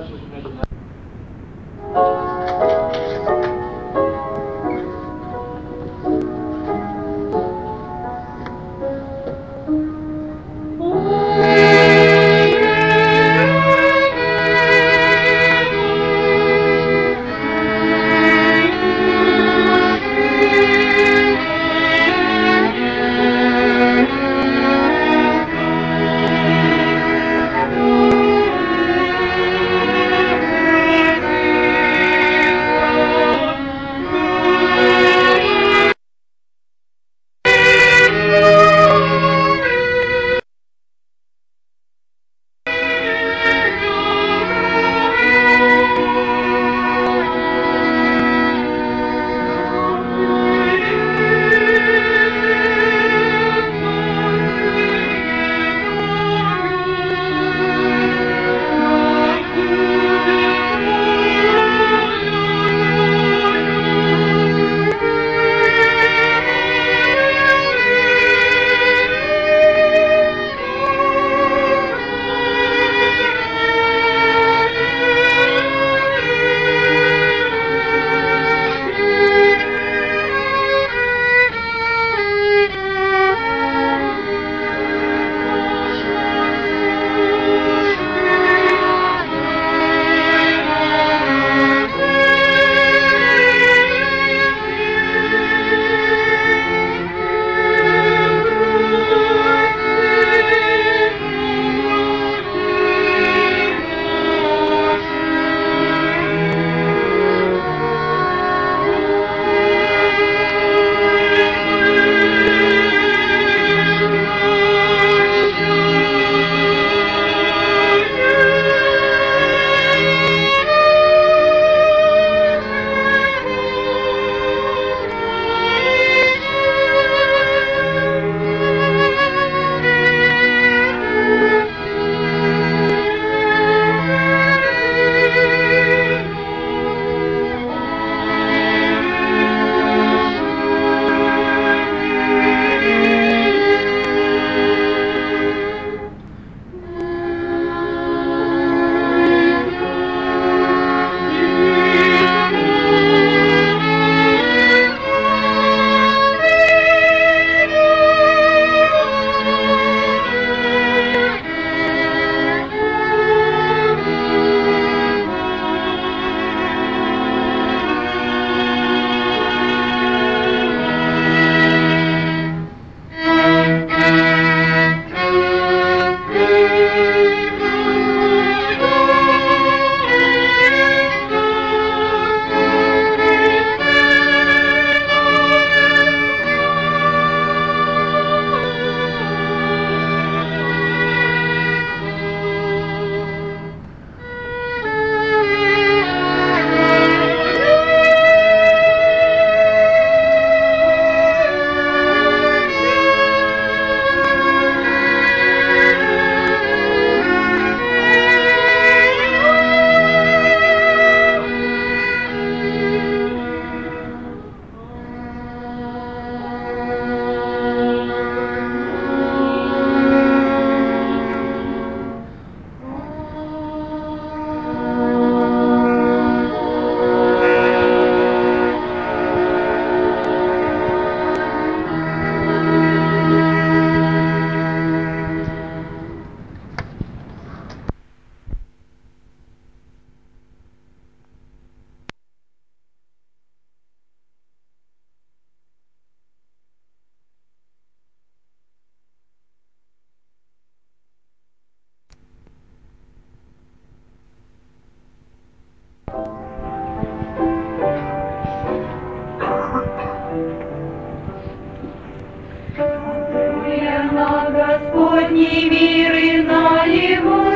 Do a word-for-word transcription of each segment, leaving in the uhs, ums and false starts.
Господний мир и на его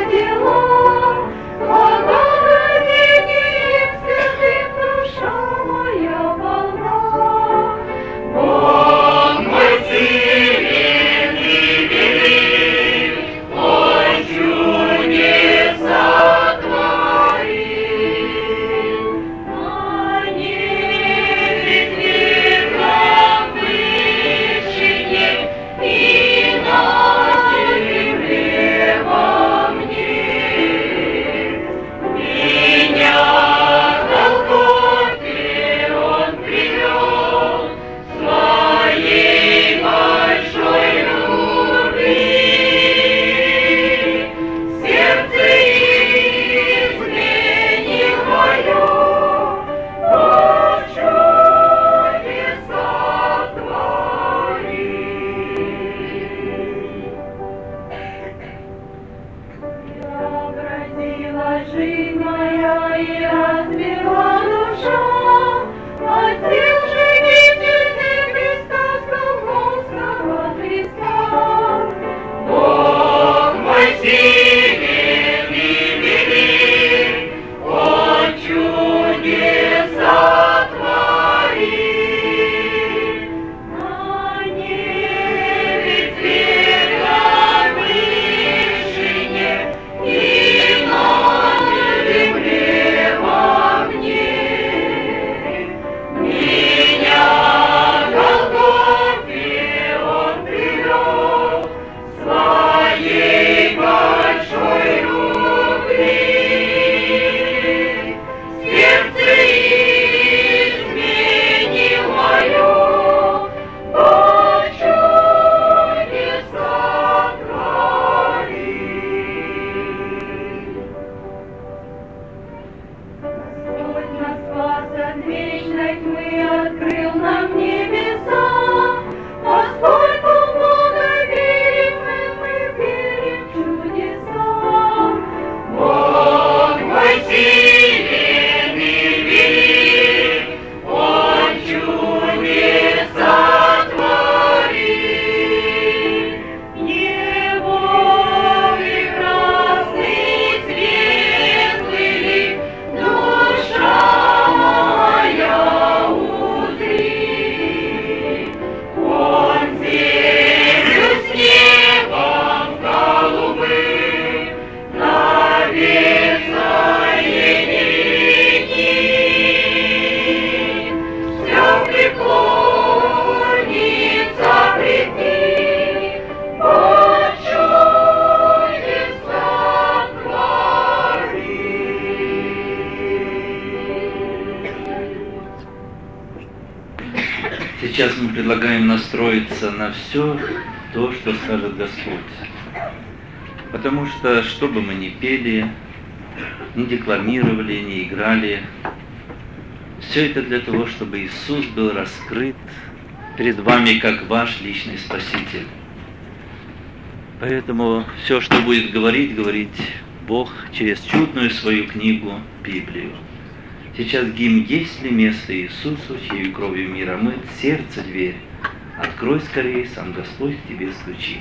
дела, благоговением святым душа моя полна. Бог мой силен и велик, Он чудеса творит. На небе ветром вышине и на земле Сейчас мы предлагаем настроиться на все то, что скажет Господь. Потому что, что бы мы ни пели, ни декламировали, ни играли, все это для того, чтобы Иисус был раскрыт перед вами как ваш личный Спаситель. Поэтому все, что будет говорить, говорить Бог через чудную свою книгу Библию. Сейчас гимн «Есть ли место Иисусу, чьей кровью мира мыт, сердце дверь? Открой скорее, сам Господь к тебе стучит».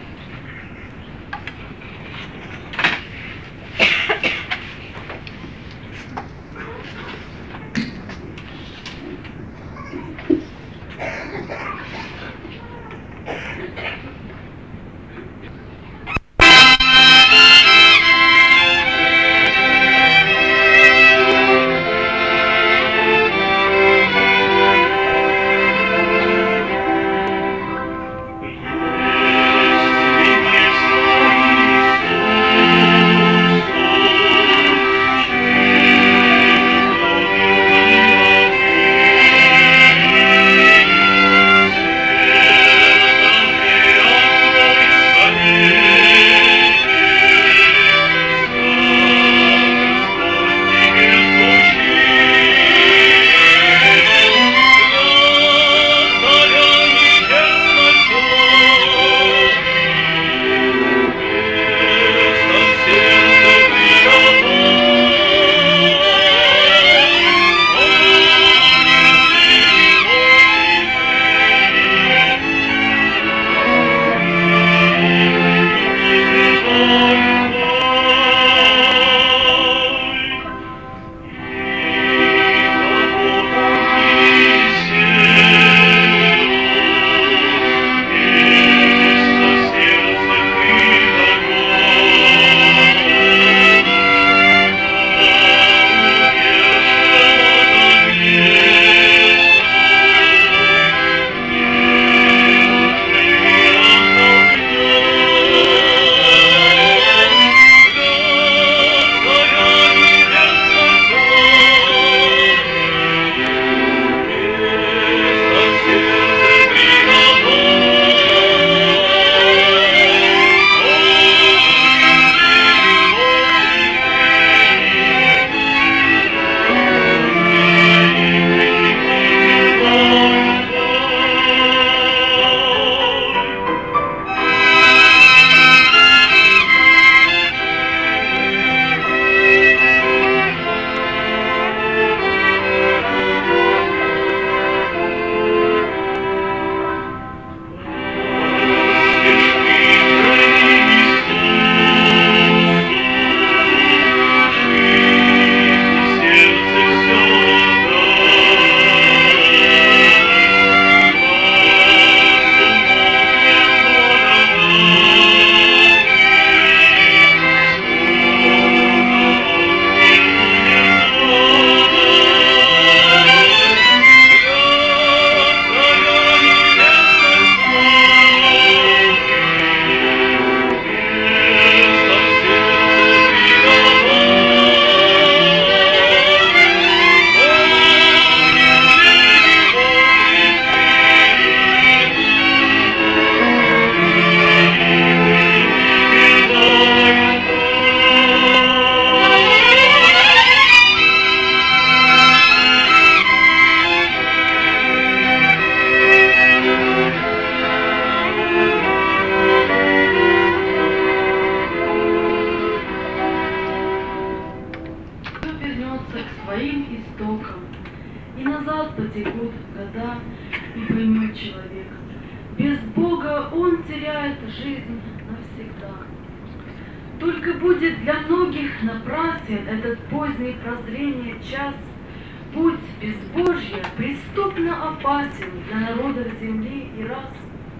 Только будет для многих напрасен этот поздний прозрения час. Путь безбожья преступно опасен для народов земли и рас.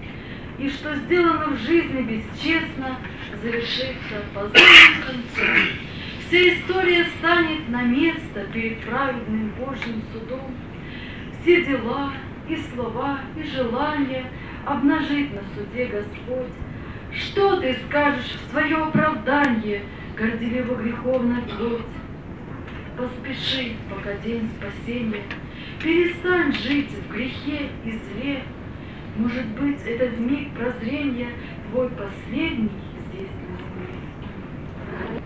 И что сделано в жизни бесчестно, завершится позорным концом. Вся история станет на место перед праведным Божьим судом. Все дела и слова и желания обнажит на суде Господь. Что ты скажешь в свое оправдание, горделиво греховная плоть? Поспеши, пока день спасения перестань жить в грехе и зле. Может быть, этот миг прозрения твой последний здесь на земле.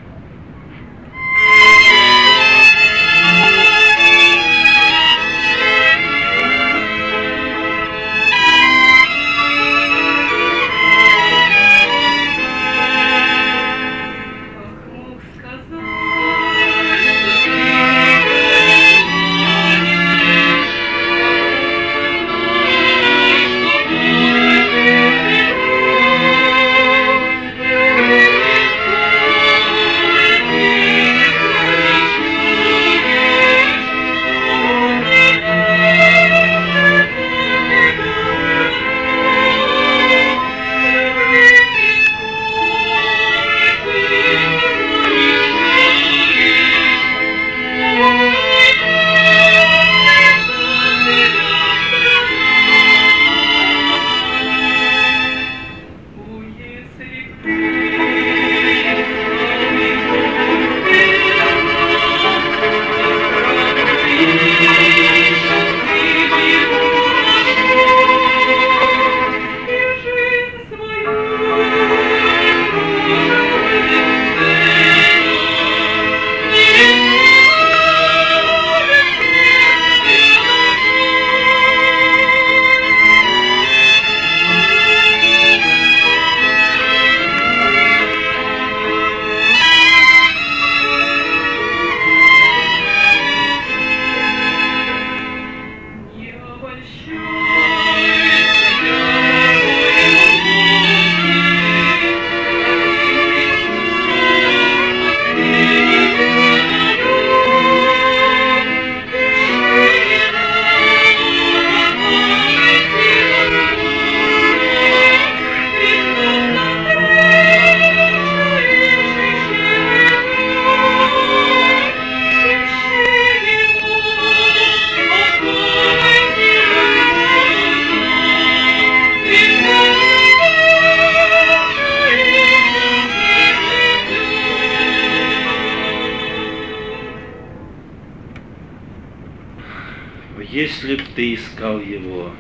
Если б ты искал его,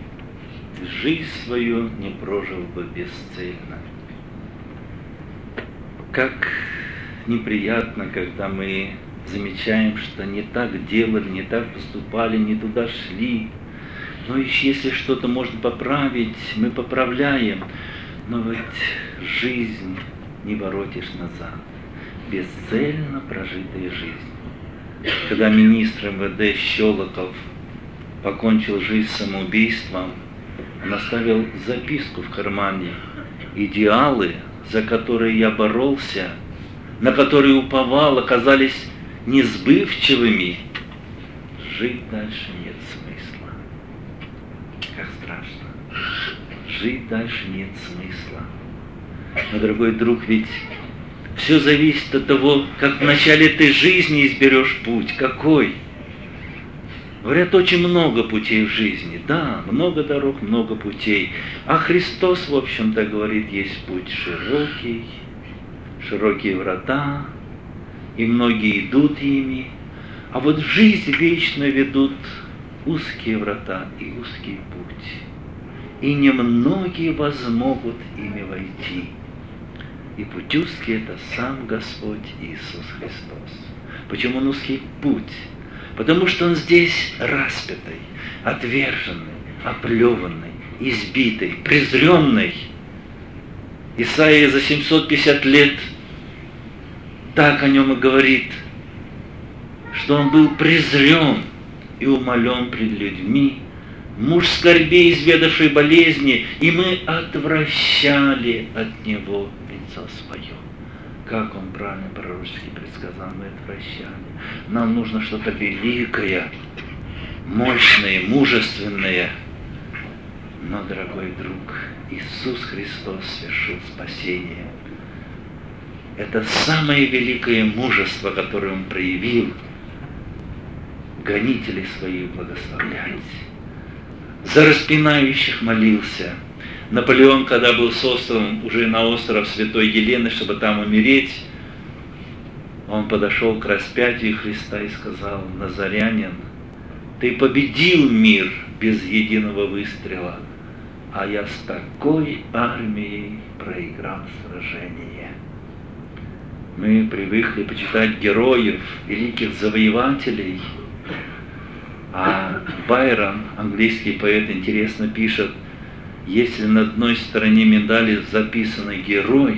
жизнь свою не прожил бы бесцельно. Как неприятно, когда мы замечаем, что не так делали, не так поступали, не туда шли. Но еще если что-то можно поправить, мы поправляем. Но ведь жизнь не воротишь назад. Бесцельно прожитая жизнь. Когда министр эм вэ дэ Щелоков покончил жизнь самоубийством, он оставил записку в кармане: идеалы, за которые я боролся, на которые уповал, оказались несбывчивыми. Жить дальше нет смысла. Как страшно. Жить дальше нет смысла. Но, дорогой друг, ведь все зависит от того, как в начале этой жизни изберешь путь. Какой? Говорят, очень много путей в жизни. Да, много дорог, много путей. А Христос, в общем-то, говорит, есть путь широкий, широкие врата, и многие идут ими. А вот в жизнь вечно ведут узкие врата и узкий путь. И немногие возмогут ими войти. И путь узкий — это сам Господь Иисус Христос. Почему он узкий путь? Потому что он здесь распятый, отверженный, оплеванный, избитый, презренный. Исаия за семьсот пятьдесят лет так о нем и говорит, что он был презрен и умолен пред людьми, муж скорбей, изведавший болезни, и мы отвращали от него лицо свое. Как он правильно пророчески предсказал, мы отвращали. Нам нужно что-то великое, мощное, мужественное. Но, дорогой друг, Иисус Христос совершил спасение. Это самое великое мужество, которое Он проявил, гонителей своих благословлять. За распинающих молился. Наполеон, когда был сослан уже на остров Святой Елены, чтобы там умереть, он подошел к распятию Христа и сказал: «Назарянин, Ты победил мир без единого выстрела, а я с такой армией проиграл сражение. Мы привыкли почитать героев, великих завоевателей, а Байрон, английский поэт, интересно пишет: если на одной стороне медали записано «герой»,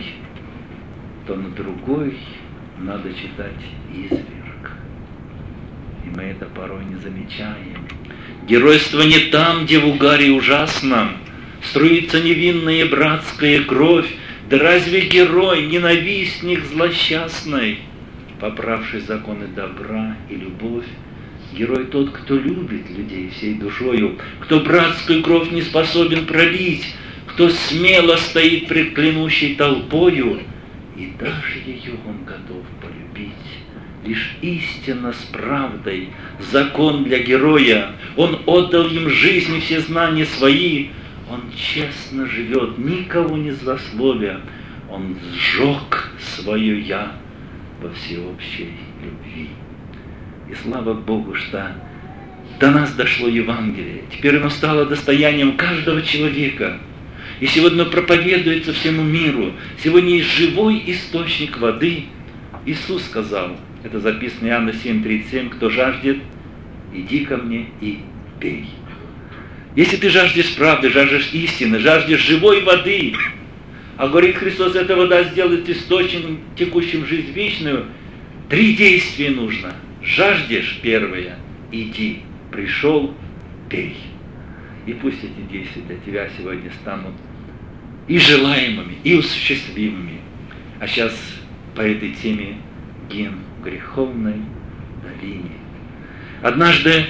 то на другой надо читать «изверг». И мы это порой не замечаем. Геройство не там, где в угаре ужасном струится невинная братская кровь. Да разве герой, ненавистник злосчастный, поправший законы добра и любовь? Герой тот, кто любит людей всей душою, кто братскую кровь не способен пролить, кто смело стоит пред клянущей толпою, и даже ее он готов полюбить. Лишь истина с правдой, закон для героя. Он отдал им жизнь и все знания свои. Он честно живет, никого не злословя. Он сжег свое «я» во всеобщей любви. И слава Богу, что до нас дошло Евангелие. Теперь оно стало достоянием каждого человека. И сегодня проповедуется всему миру. Сегодня есть живой источник воды. Иисус сказал, это записано Иоанна семь тридцать семь, кто жаждет, иди ко мне и пей. Если ты жаждешь правды, жаждешь истины, жаждешь живой воды, а говорит Христос, эта вода сделает источником, текущим в жизнь вечную, три действия нужно. Жаждешь, первое, иди, пришел, пей. И пусть эти действия для тебя сегодня станут и желаемыми, и осуществимыми. А сейчас по этой теме гимн в греховной долине. Однажды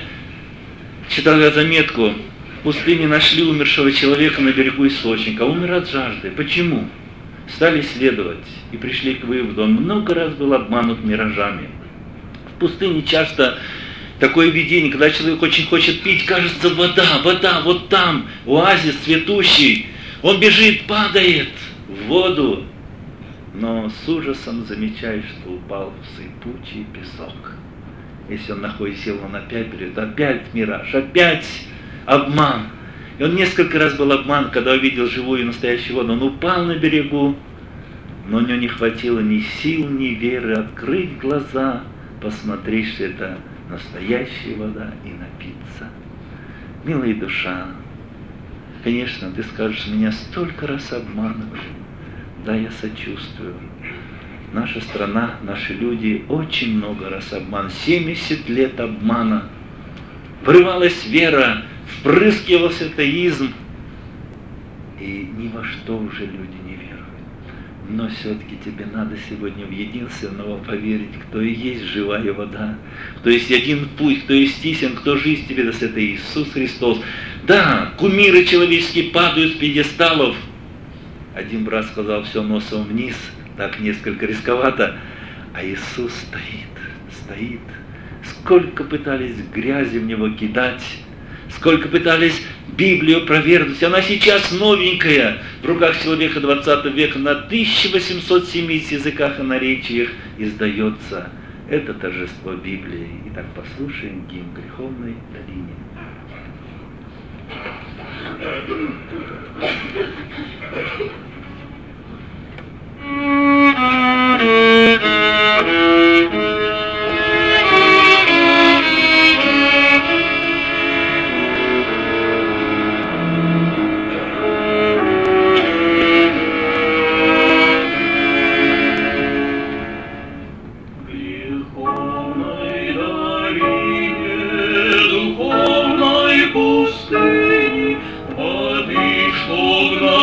читал я заметку, в пустыне нашли умершего человека на берегу источника, умер от жажды. Почему? Стали исследовать и пришли к выводу, он много раз был обманут миражами. В пустыне часто такое видение, когда человек очень хочет пить, кажется, вода, вода, вот там, оазис цветущий. Он бежит, падает в воду, но с ужасом замечает, что упал в сыпучий песок. Если он находит силу, он опять берет, опять мираж, опять обман. И он несколько раз был обман, когда увидел живую и настоящую воду. Он упал на берегу, но у него не хватило ни сил, ни веры открыть глаза, посмотреть, что это настоящая вода, и напиться. Милая душа, конечно, ты скажешь, меня столько раз обманывали. Да, я сочувствую. Наша страна, наши люди очень много раз обман. семьдесят лет обмана. Врывалась вера, впрыскивался атеизм. И ни во что уже люди не веруют. Но все-таки тебе надо сегодня в единственного поверить, кто и есть живая вода, кто есть один путь, кто есть истин, кто жизнь тебе даст, это Иисус Христос. Да, кумиры человеческие падают с пьедесталов. Один брат сказал, все носом вниз, так несколько рисковато, а Иисус стоит, стоит. Сколько пытались грязи в него кидать, сколько пытались Библию опровергнуть. Она сейчас новенькая в руках человека двадцатого века на тысяча восемьсот семидесяти языках и наречиях издается. Это торжество Библии. Итак, послушаем гимн в греховной долине. Духовной пустыни, воды, что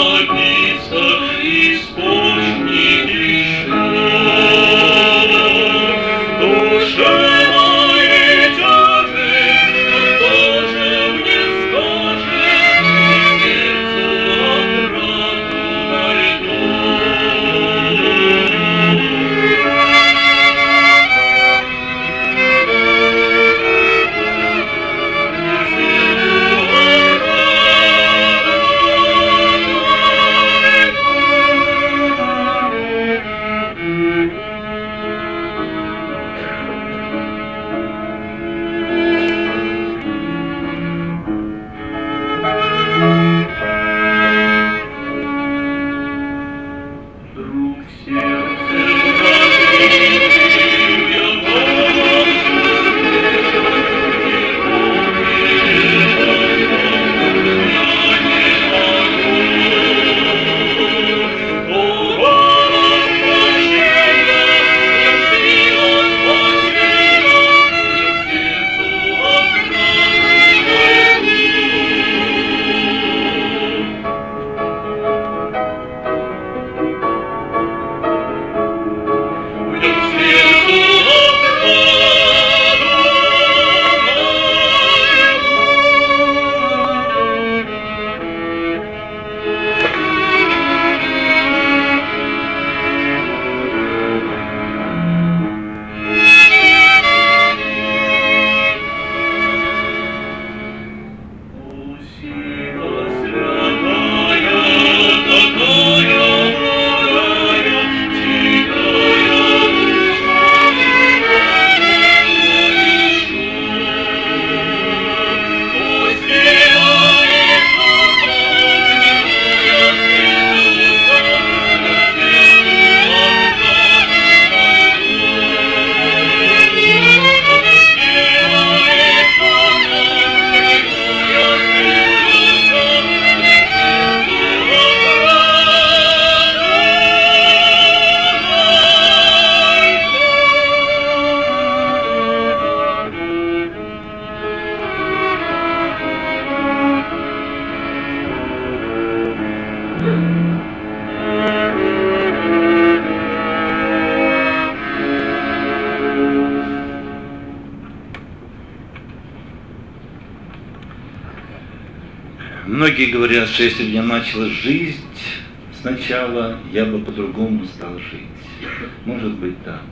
Многие говорят, что если бы я начал жить сначала, я бы по-другому стал жить. Может быть так.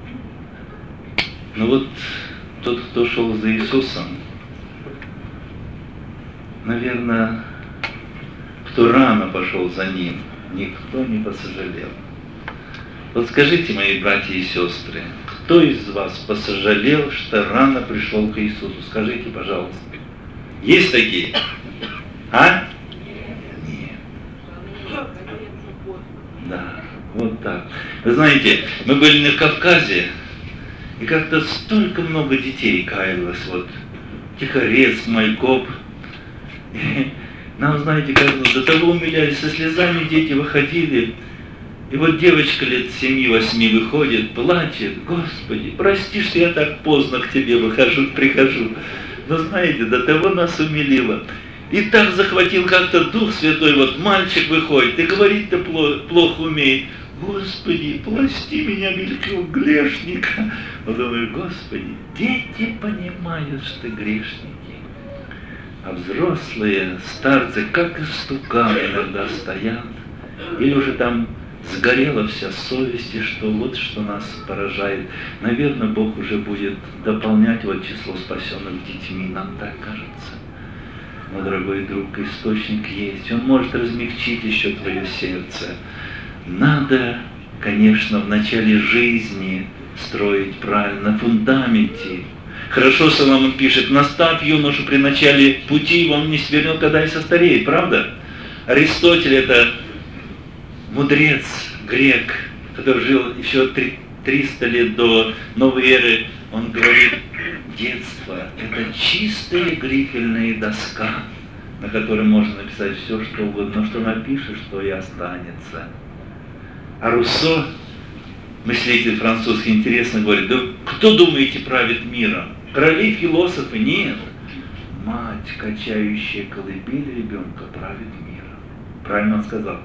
Но вот тот, кто шел за Иисусом, наверное, кто рано пошел за Ним, никто не посожалел. Вот скажите, мои братья и сестры, кто из вас посожалел, что рано пришел к Иисусу? Скажите, пожалуйста. Есть такие? А? Нет. Да, вот так. Вы знаете, мы были на Кавказе, и как-то столько много детей каялось. Вот Тихорецк, Майкоп. И нам, знаете, как до того умилялись, со слезами дети выходили. И вот девочка лет семи-восьми выходит, плачет: Господи, прости, что я так поздно к Тебе выхожу, прихожу. Но знаете, до того нас умилило. И так захватил как-то Дух Святой, вот мальчик выходит, и говорить-то плохо умеет. Господи, прости меня, великого грешника. Я думаю, Господи, дети понимают, что грешники. А взрослые, старцы, как истуканы иногда стоят. Или уже там сгорела вся совесть, и что вот что нас поражает. Наверное, Бог уже будет дополнять вот число спасенных детьми, нам так кажется. Но, дорогой друг, источник есть, он может размягчить еще твое сердце. Надо, конечно, в начале жизни строить правильно, на фундаменте. Хорошо Соломон пишет: наставь юношу при начале пути, он не свернет, когда и состареет, правда? Аристотель — это мудрец, грек, который жил еще триста лет до новой эры. Он говорит: детство — это чистая грифельная доска, на которой можно написать все, что угодно, но что напишешь, то и останется. А Руссо, мыслитель французский, интересно говорит: да кто, думаете, правит миром? Короли, философы? Нет. Мать, качающая колыбель ребенка, правит миром. Правильно он сказал.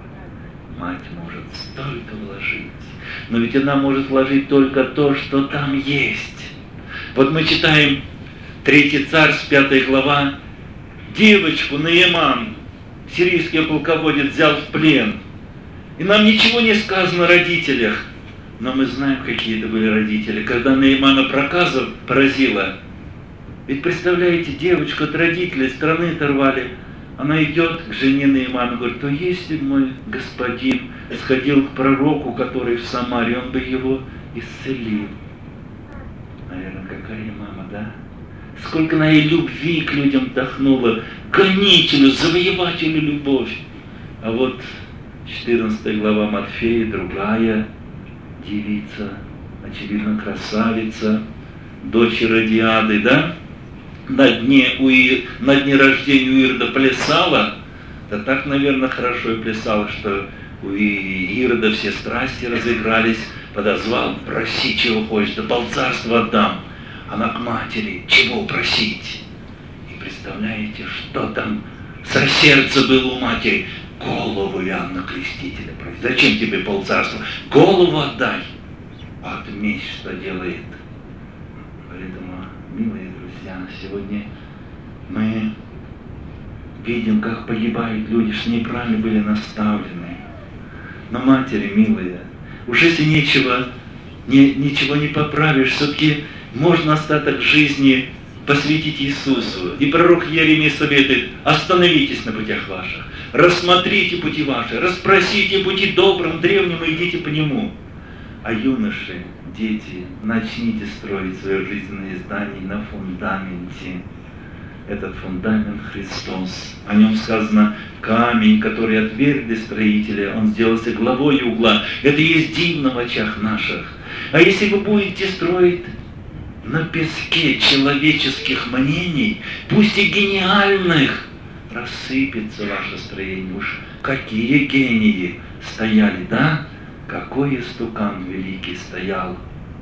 Мать может столько вложить, но ведь она может вложить только то, что там есть. Вот мы читаем Третий Царств, пятая глава, девочку Нааман сирийский полководец взял в плен. И нам ничего не сказано о родителях, но мы знаем, какие это были родители. Когда Наамана проказа поразила, ведь представляете, девочку от родителей страны оторвали. Она идет к жене Наамана, говорит: то если бы мой господин сходил к пророку, который в Самаре, он бы его исцелил. Наверное, какая мама, да? Сколько она и любви к людям вдохнула, гонителю, завоевателю любовь. А вот четырнадцатая глава Матфея, другая девица, очевидно, красавица, дочь Иродиады, да? На дне, у Ир... на дне рождения у Ирода плясала, да так, наверное, хорошо и плясала, что у Ирода все страсти разыгрались, подозвал: проси, чего хочешь, да полцарства отдам. Она к матери: чего просить? И представляете, что там со сердца было у матери? Голову Иоанна Крестителя проси. Зачем тебе полцарства? Голову отдай. Отмесь, что делает. Поэтому, милые друзья, сегодня мы видим, как погибают люди, что неправильно были наставлены. Но, матери милые, уж если ничего, не, ничего не поправишь, все-таки можно остаток жизни посвятить Иисусу. И пророк Иеремия советует: остановитесь на путях ваших, рассмотрите пути ваши, расспросите пути добрым, древним и идите по нему. А юноши, дети, начните строить свое жизненное здание на фундаменте. Этот фундамент Христос. О нем сказано: камень, который отвергли строители, он сделался главой угла. Это и есть дивно в очах наших. А если вы будете строить на песке человеческих мнений, пусть и гениальных, рассыпется ваше строение. Уж какие гении стояли, да? Какой истукан великий стоял.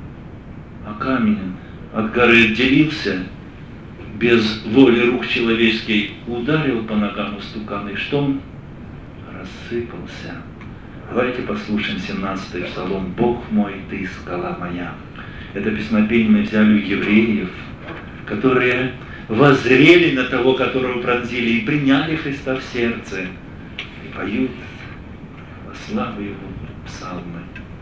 А камень от горы отделился, без воли рук человеческой ударил по ногам истукана, и что он? Рассыпался. Давайте послушаем семнадцатый псалом. «Бог мой, Ты скала моя». Это песнопение мы взяли у евреев, которые воззрели на того, которого пронзили, и приняли Христа в сердце, и поют во славу Его псалмы.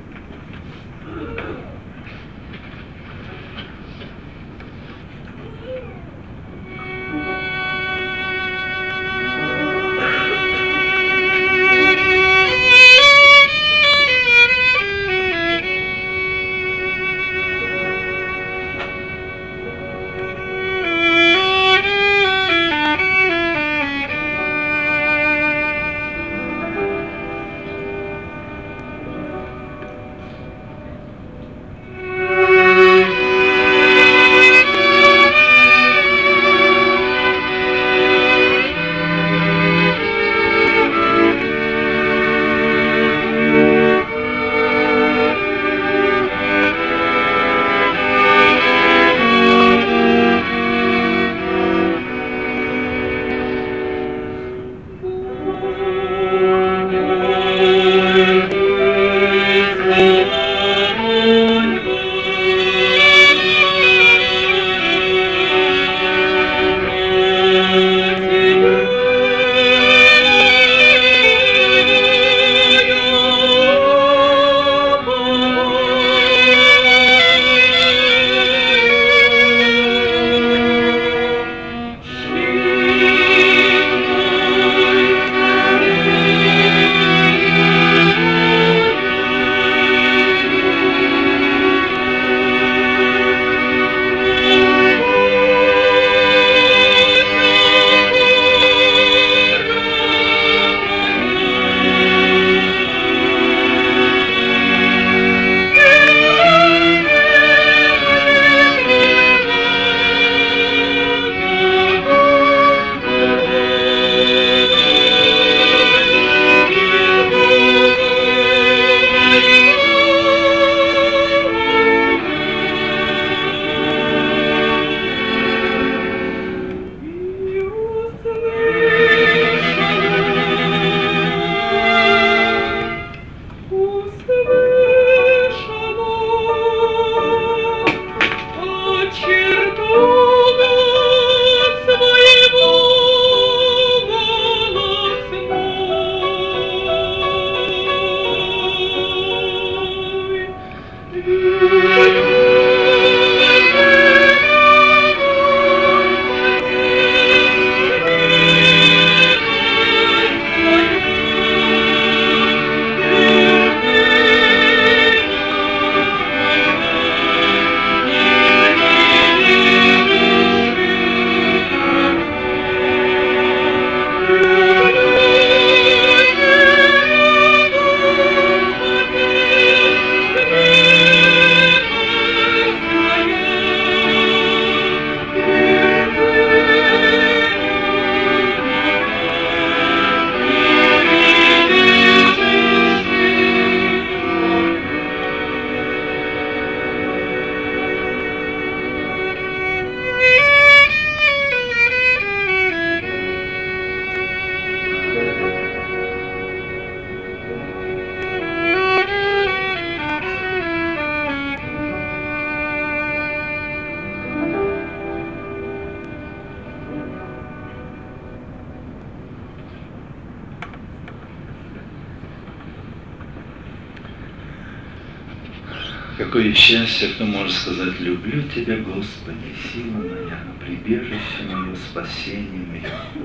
Какое счастье, кто может сказать: люблю Тебя, Господи, сила моя, прибежище мое, спасение мое.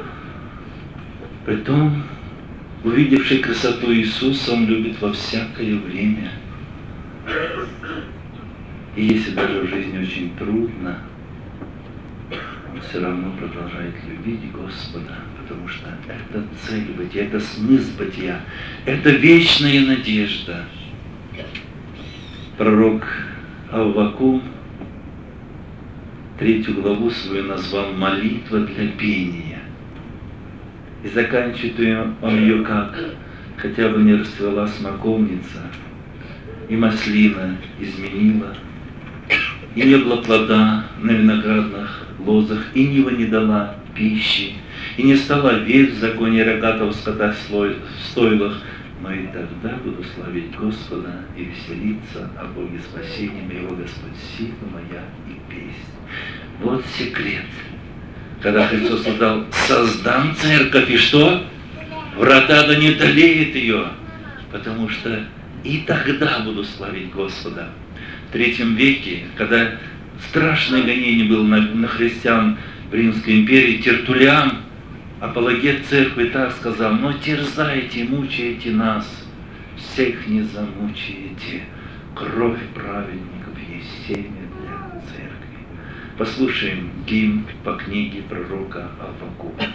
Притом, увидевший красоту Иисуса, Он любит во всякое время. И если даже в жизни очень трудно, Он все равно продолжает любить Господа, потому что это цель бытия, это смысл бытия, это вечная надежда. Пророк Аввакум третью главу свою назвал «Молитва для пения». И заканчивает он ее как: «Хотя бы не расцвела смоковница, и маслина изменила, и не было плода на виноградных лозах, и нива не дала пищи, и не стала овец в законе рогатого скота в стойлах, но и тогда буду славить Господа и веселиться о Боге спасения моего, Господь, сила моя и песнь». Вот секрет. Когда Христос сказал, создам церковь, и что? Врата да не одолеет ее, потому что и тогда буду славить Господа. В третьем веке, когда страшное гонение было на, на христиан в Римской империи, Тертуллиан, апологет церкви, так сказал, но терзайте, мучаете нас, всех не замучаете, кровь праведников есть семя для церкви. Послушаем гимн по книге пророка Аввакума.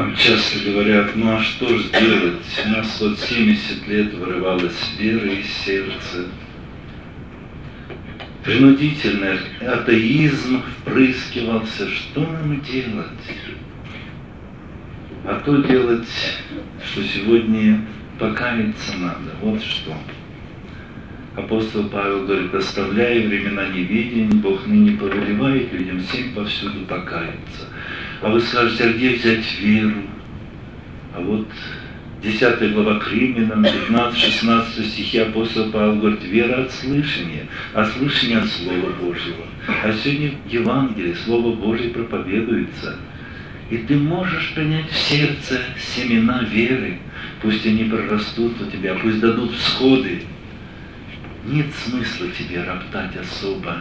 Нам часто говорят, ну а что же делать? У нас вот семьдесят лет вырывалась вера из сердца. Принудительный атеизм впрыскивался. Что нам делать? А то делать, что сегодня покаяться надо. Вот что. Апостол Павел говорит, оставляя времена невидения, Бог ныне повелевает людям всем повсюду покаяться. А вы скажете, а где взять веру? А вот десятая глава к Римлянам, пятнадцать-шестнадцать стихи апостол Павел говорит, вера от слышания, а слышание от Слова Божьего. А сегодня в Евангелии Слово Божье проповедуется. И ты можешь принять в сердце семена веры, пусть они прорастут у тебя, пусть дадут всходы. Нет смысла тебе роптать особо.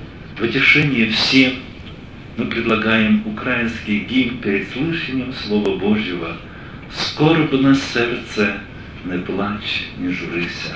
В утешение всем мы предлагаем украинский гимн перед слышанием Слова Божьего. «Скоро на сердце, не плачь, не журися».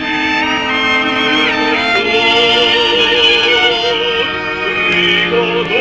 Oh,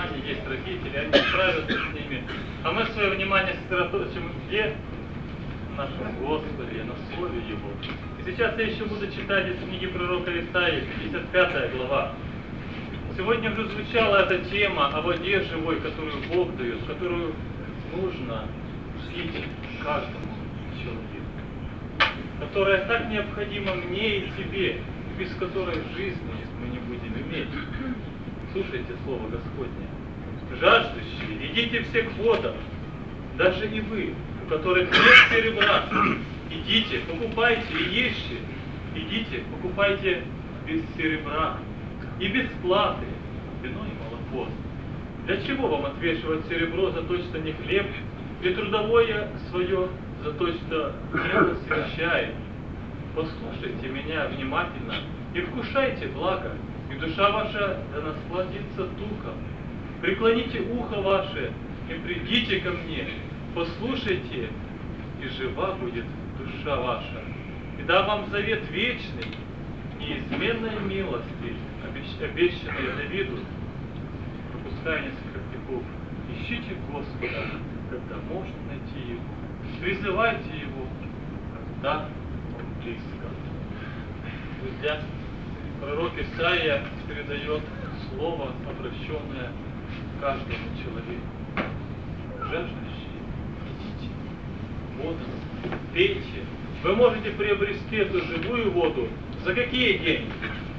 внимание, есть родители, они справятся с ними. А мы свое внимание сосредоточим где? В нашем Господе, на Слове Его. И сейчас я еще буду читать из книги пророка Исаии, пятьдесят пятая глава. Сегодня уже звучала эта тема о воде живой, которую Бог дает, которую нужно пить каждому человеку, которая так необходима мне и тебе, без которой жизни мы не будем иметь. Слушайте слово Господне. Жаждущие, идите все к водам, даже и вы, у которых нет серебра, идите, покупайте и ешьте, идите, покупайте без серебра и без платы вино и молоко. Для чего вам отвешивать серебро за то, что не хлеб, и трудовое свое за то, что хлеб освящает? Послушайте меня внимательно и вкушайте благо, и душа ваша да насладится духом. Преклоните ухо ваше и придите ко мне, послушайте, и жива будет душа ваша. И дам вам завет вечный, неизменной милости, обещанной Давиду. Пропуская несколько стихов. Ищите Господа, когда можно найти Его. Призывайте Его, когда Он близко. Друзья, пророк Исаия передает слово, обращенное к каждому человеку. Жаждущие, идите, воду, пейте. Вы можете приобрести эту живую воду за какие деньги?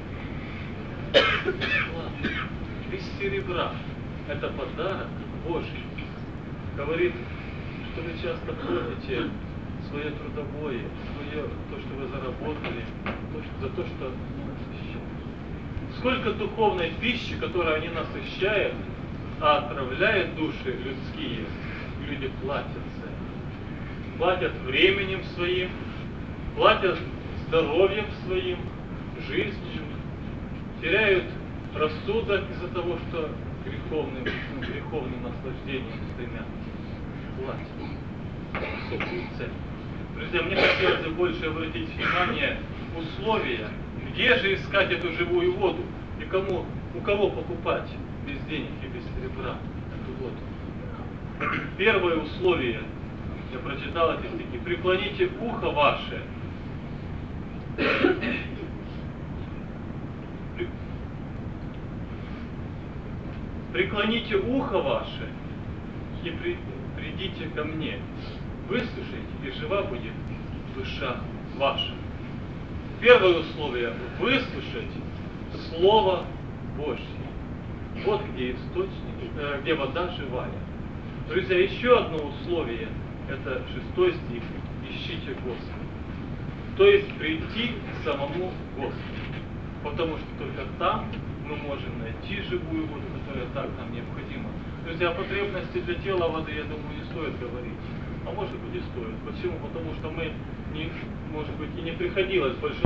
Без серебра. Это подарок Божий. Говорит, что вы часто платите свое трудовое, свое, то, что вы заработали, за то, что насыщает. Сколько духовной пищи, которая не насыщает, а отравляет души людские, люди платят за это. Платят временем своим, платят здоровьем своим, жизнью, теряют рассудок из-за того, что греховным, ну, греховным наслаждением стремятся. Платят высокую цену. Друзья, мне хотелось бы больше обратить внимание условия, где же искать эту живую воду и кому, у кого покупать без денег и без серебра эту воду. Первое условие, я прочитал эти стихи: преклоните ухо ваше. Преклоните ухо ваше и при, придите ко мне. Выслушайте, и жива будет душа ваша. Первое условие – выслушать Слово Божье. Вот где источник, э, где вода живая. Друзья, еще одно условие – это шестой стих. Ищите Господа. То есть прийти к самому Господу. Потому что только там мы можем найти живую воду, которая так нам необходима. Друзья, о потребности для тела воды, я думаю, не стоит говорить. А может быть и стоит. Почему? Потому что мы, не, может быть, и не приходилось большое.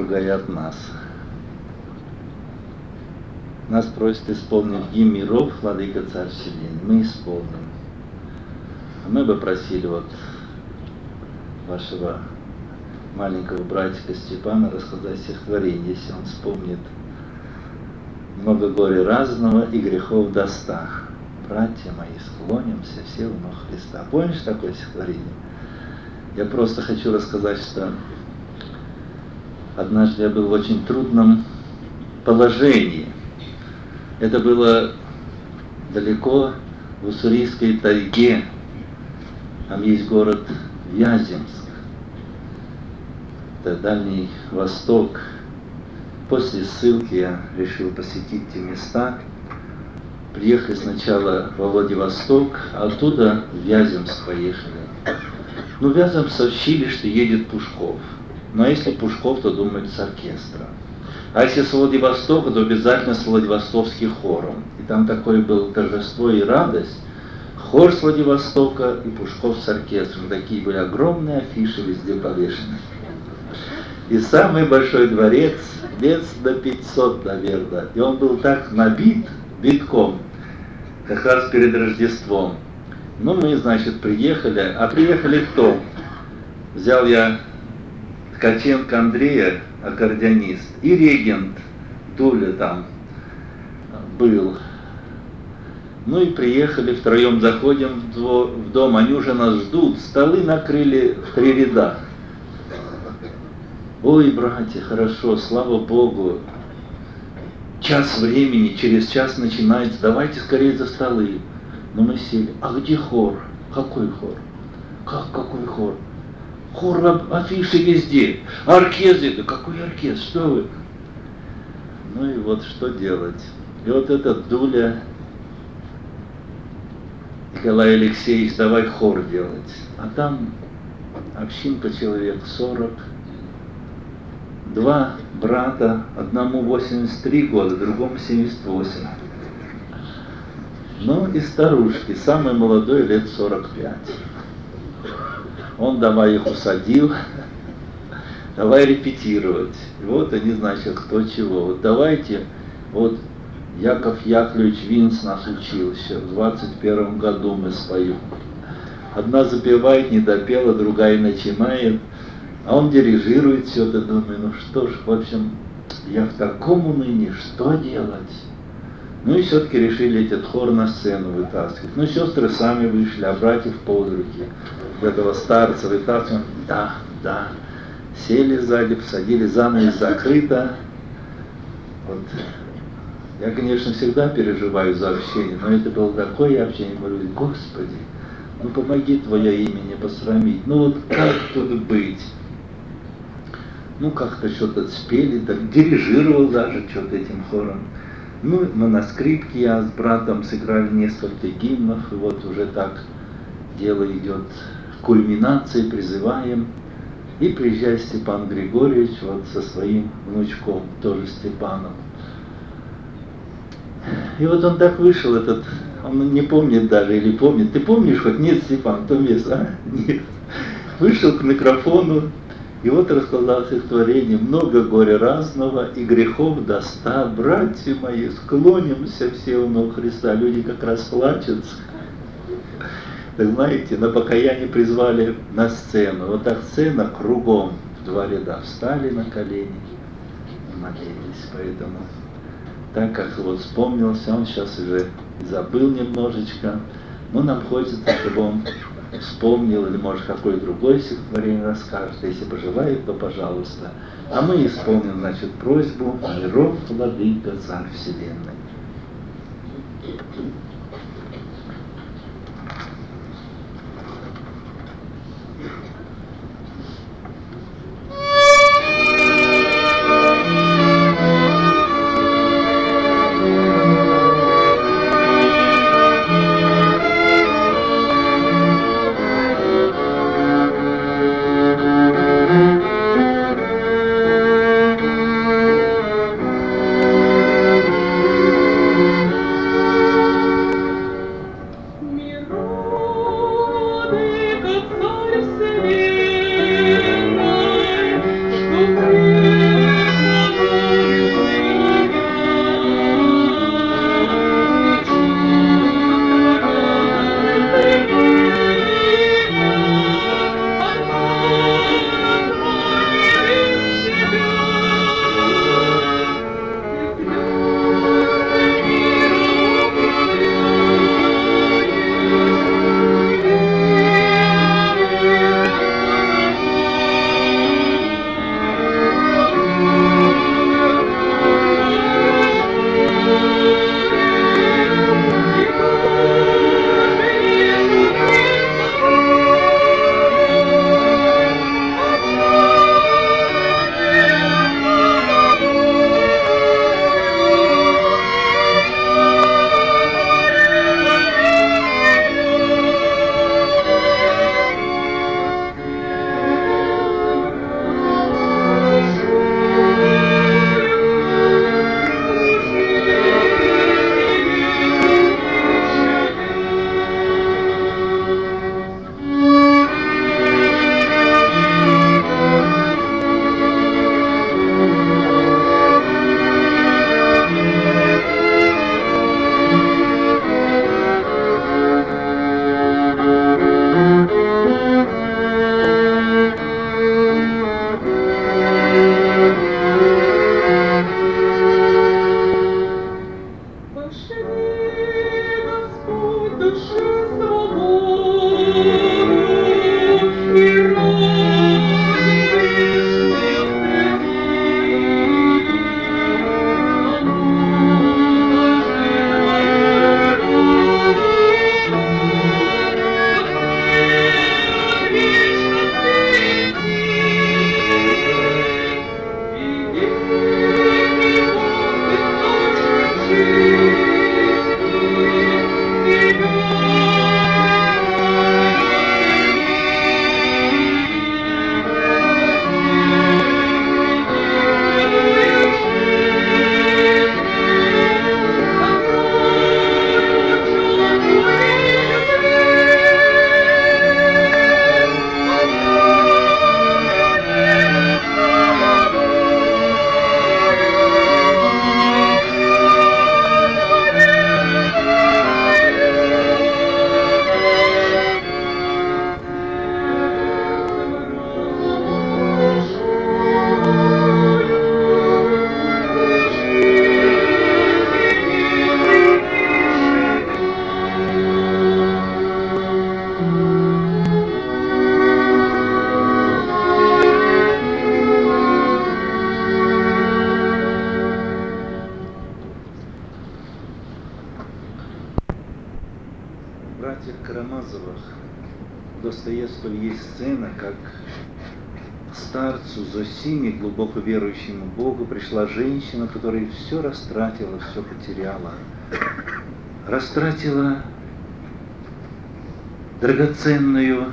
другая от нас. Нас просят исполнить гимн миров, Владыка Царь Вселенной. Мы исполним. А мы бы просили вот вашего маленького братика Степана рассказать стихотворение, если он вспомнит. Много горя разного и грехов до ста. Братья мои, склонимся все у ног Христа. Помнишь такое стихотворение? Я просто хочу рассказать, что однажды я был в очень трудном положении. Это было далеко в Уссурийской тайге. Там есть город Вяземск. Это Дальний Восток. После ссылки я решил посетить те места. Приехали сначала во Владивосток, а оттуда в Вяземск поехали. Ну, в Вяземск сообщили, что едет Пушков. Но если Пушков, то думают с оркестром. А если с Владивостока, то обязательно с Владивостокским хором. И там такое было торжество и радость. Хор с Владивостока и Пушков с оркестром. Такие были огромные афиши везде повешены. И самый большой дворец, мест до пятьсот, наверное. И он был так набит битком, как раз перед Рождеством. Ну, мы, значит, приехали. А приехали кто? Взял я Ткаченко Андрея, аккордеонист, и регент Дуля там был. Ну и приехали, втроем заходим в дом, они уже нас ждут, столы накрыли в три ряда. Ой, братья, хорошо, слава Богу, час времени, через час начинается, давайте скорее за столы. Но мы сели, а где хор? Какой хор? Как, какой хор? Хор, афиши везде, оркестр, да какой оркестр, что вы? Ну и вот что делать. И вот этот Дуля, Николай Алексеевич, давай хор делать. А там общинка человек сорок, два брата, одному восемьдесят три года, другому семьдесят восемь. Ну и старушки, самый молодой лет сорок пять. Он давай их усадил, давай репетировать. И вот они, значит, кто чего. Вот давайте, вот Яков Яковлевич Винц нас учил еще, в двадцать первом году мы споем. Одна запевает, не допела, другая начинает, а он дирижирует все это. Думаю, ну что ж, в общем, я в таком унынии, что делать? Ну и все-таки решили этот хор на сцену вытаскивать. Ну, сестры сами вышли, а братьев под руки. Этого старца вытаскиваем. Да, да. Сели сзади, посадили, занавес закрыто. Вот. Я, конечно, всегда переживаю за общение, но это было такое общение. Говорю, Господи, ну помоги Твое имя не посрамить. Ну вот как тут быть? Ну как-то что-то спели, так дирижировал даже что-то этим хором. Ну, мы на скрипке, я с братом сыграли несколько гимнов, и вот уже так дело идет к кульминации, призываем. И приезжает Степан Григорьевич вот со своим внучком, тоже Степаном. И вот он так вышел, этот, он не помнит даже, или помнит. Ты помнишь хоть? Нет, Степан, то место, а? Нет. Вышел к микрофону, и вот рассказал стихотворение: много горя разного и грехов до ста. Братья мои, склонимся все у ног Христа. Люди как раз плачутся. Так знаете, на покаяние призвали на сцену. Вот так сцена кругом в два ряда встали на колени и молились. Поэтому так как вот вспомнился, он сейчас уже забыл немножечко, но нам хочется, чтобы он вспомнил, или может какое другое стихотворение расскажет. Если пожелает, то пожалуйста. А мы исполним, значит, просьбу миров, Владыка, Царь Вселенной. братьях Карамазовых у Достоевского есть сцена, как старцу Зосиме, глубоко верующему Богу, пришла женщина, которая все растратила, все потеряла. Растратила драгоценную,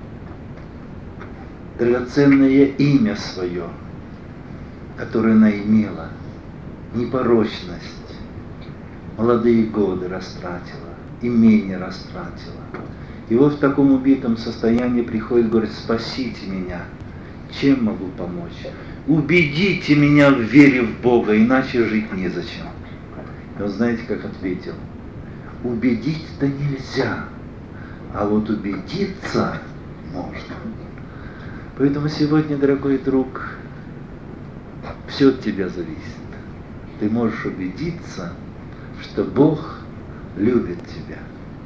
драгоценное имя свое, которое она имела, непорочность, молодые годы растратила, имение растратила. И вот в таком убитом состоянии приходит, говорит: спасите меня, чем могу помочь? Убедите меня в вере в Бога, иначе жить незачем. И он, знаете, как ответил? Убедить-то нельзя, а вот убедиться можно. Поэтому сегодня, дорогой друг, все от тебя зависит. Ты можешь убедиться, что Бог любит тебя.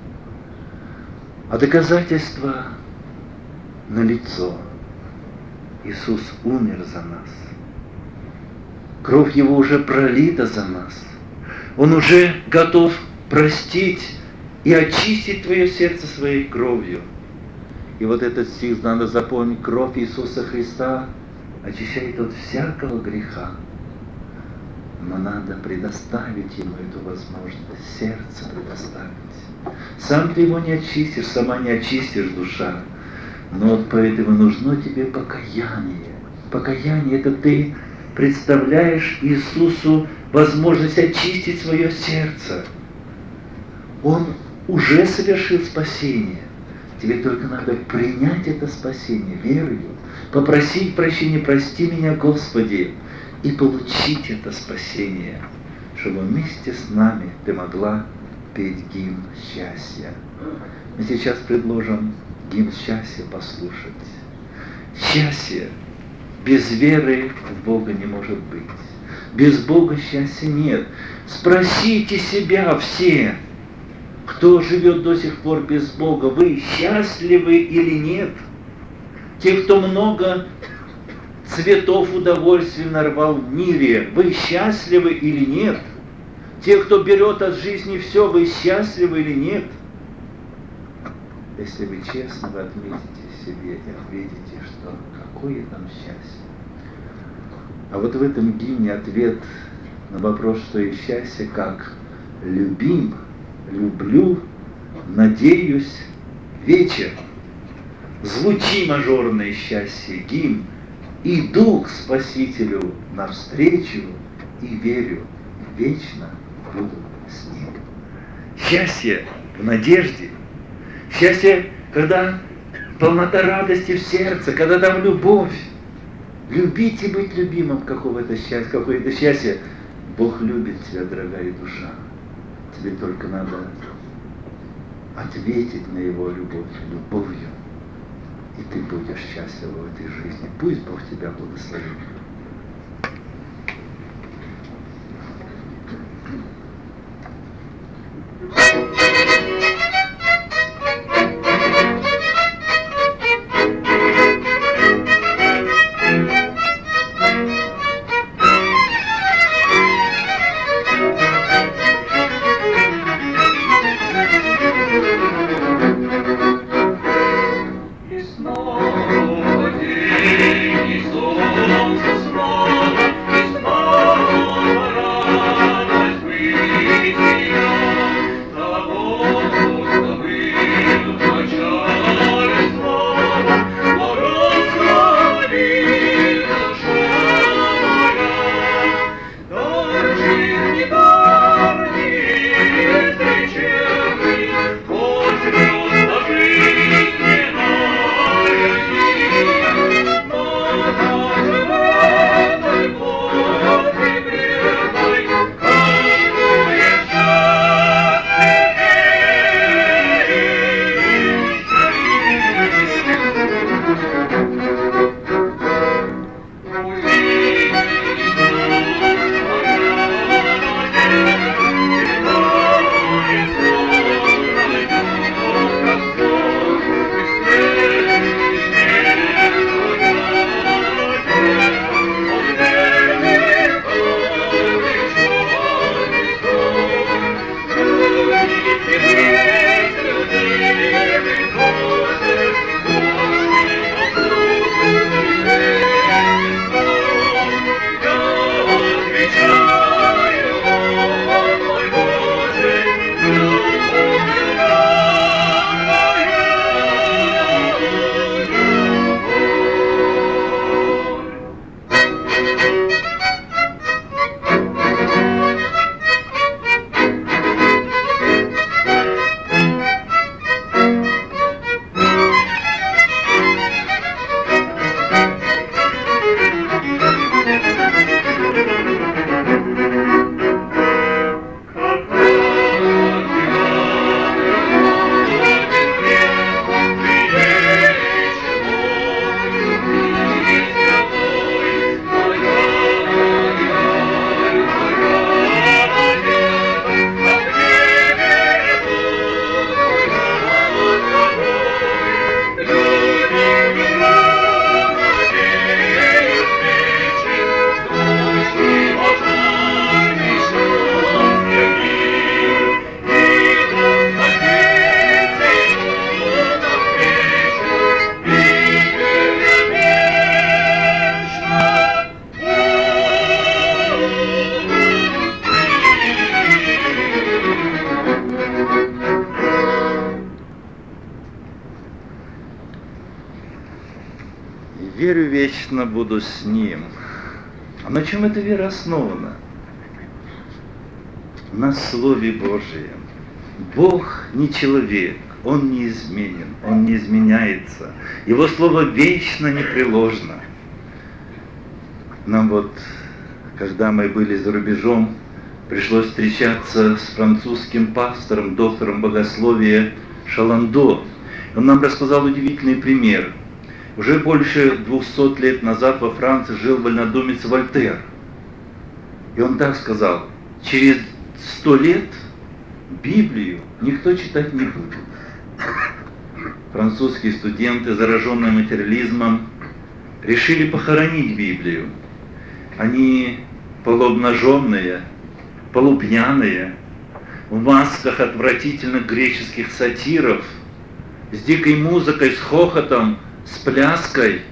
А доказательство налицо. Иисус умер за нас. Кровь Его уже пролита за нас. Он уже готов простить и очистить твое сердце своей кровью. И вот этот стих надо запомнить: кровь Иисуса Христа очищает от всякого греха. Но надо предоставить Ему эту возможность, сердце предоставить. Сам ты его не очистишь, сама не очистишь, душа. Но вот поэтому нужно тебе покаяние. Покаяние — это ты представляешь Иисусу возможность очистить свое сердце. Он уже совершил спасение. Тебе только надо принять это спасение верою, попросить прощения: прости меня, Господи, и получить это спасение, чтобы вместе с нами ты могла петь гимн счастья. Мы сейчас предложим гимн счастья послушать. Счастье без веры в Бога не может быть. Без Бога счастья нет. Спросите себя все, кто живет до сих пор без Бога: вы счастливы или нет? Те, кто много цветов удовольствия нарвал в мире, вы счастливы или нет? Те, кто берет от жизни все, вы счастливы или нет? Если вы честно, вы отметите себе и ответите, что какое там счастье. А вот в этом гимне ответ на вопрос, что есть счастье, как: любим, люблю, надеюсь, вечер. Звучи мажорное счастье, гимн, иду к Спасителю навстречу и верю, вечно буду с Ним. Счастье в надежде. Счастье, когда полнота радости в сердце, когда там любовь. Любить и быть любимым, какого-то счастья, какое-то счастье. Бог любит тебя, дорогая душа. Тебе только надо ответить на Его любовь любовью, и ты будешь счастлив в этой жизни. Пусть Бог тебя благословит. И снова день, и солнце верю, вечно буду с Ним. А на чем эта вера основана? На Слове Божьем. Бог не человек, Он неизменен, Он не изменяется. Его Слово вечно непреложно. Нам вот, когда мы были за рубежом, пришлось встречаться с французским пастором, доктором богословия Шаландо. Он нам рассказал удивительный пример. Уже больше двухсот лет назад во Франции жил вольнодумец Вольтер. И он так сказал: через сто лет Библию никто читать не будет. Французские студенты, зараженные материализмом, решили похоронить Библию. Они полуобнаженные, полупьяные, в масках отвратительных греческих сатиров, с дикой музыкой, с хохотом, с пляской,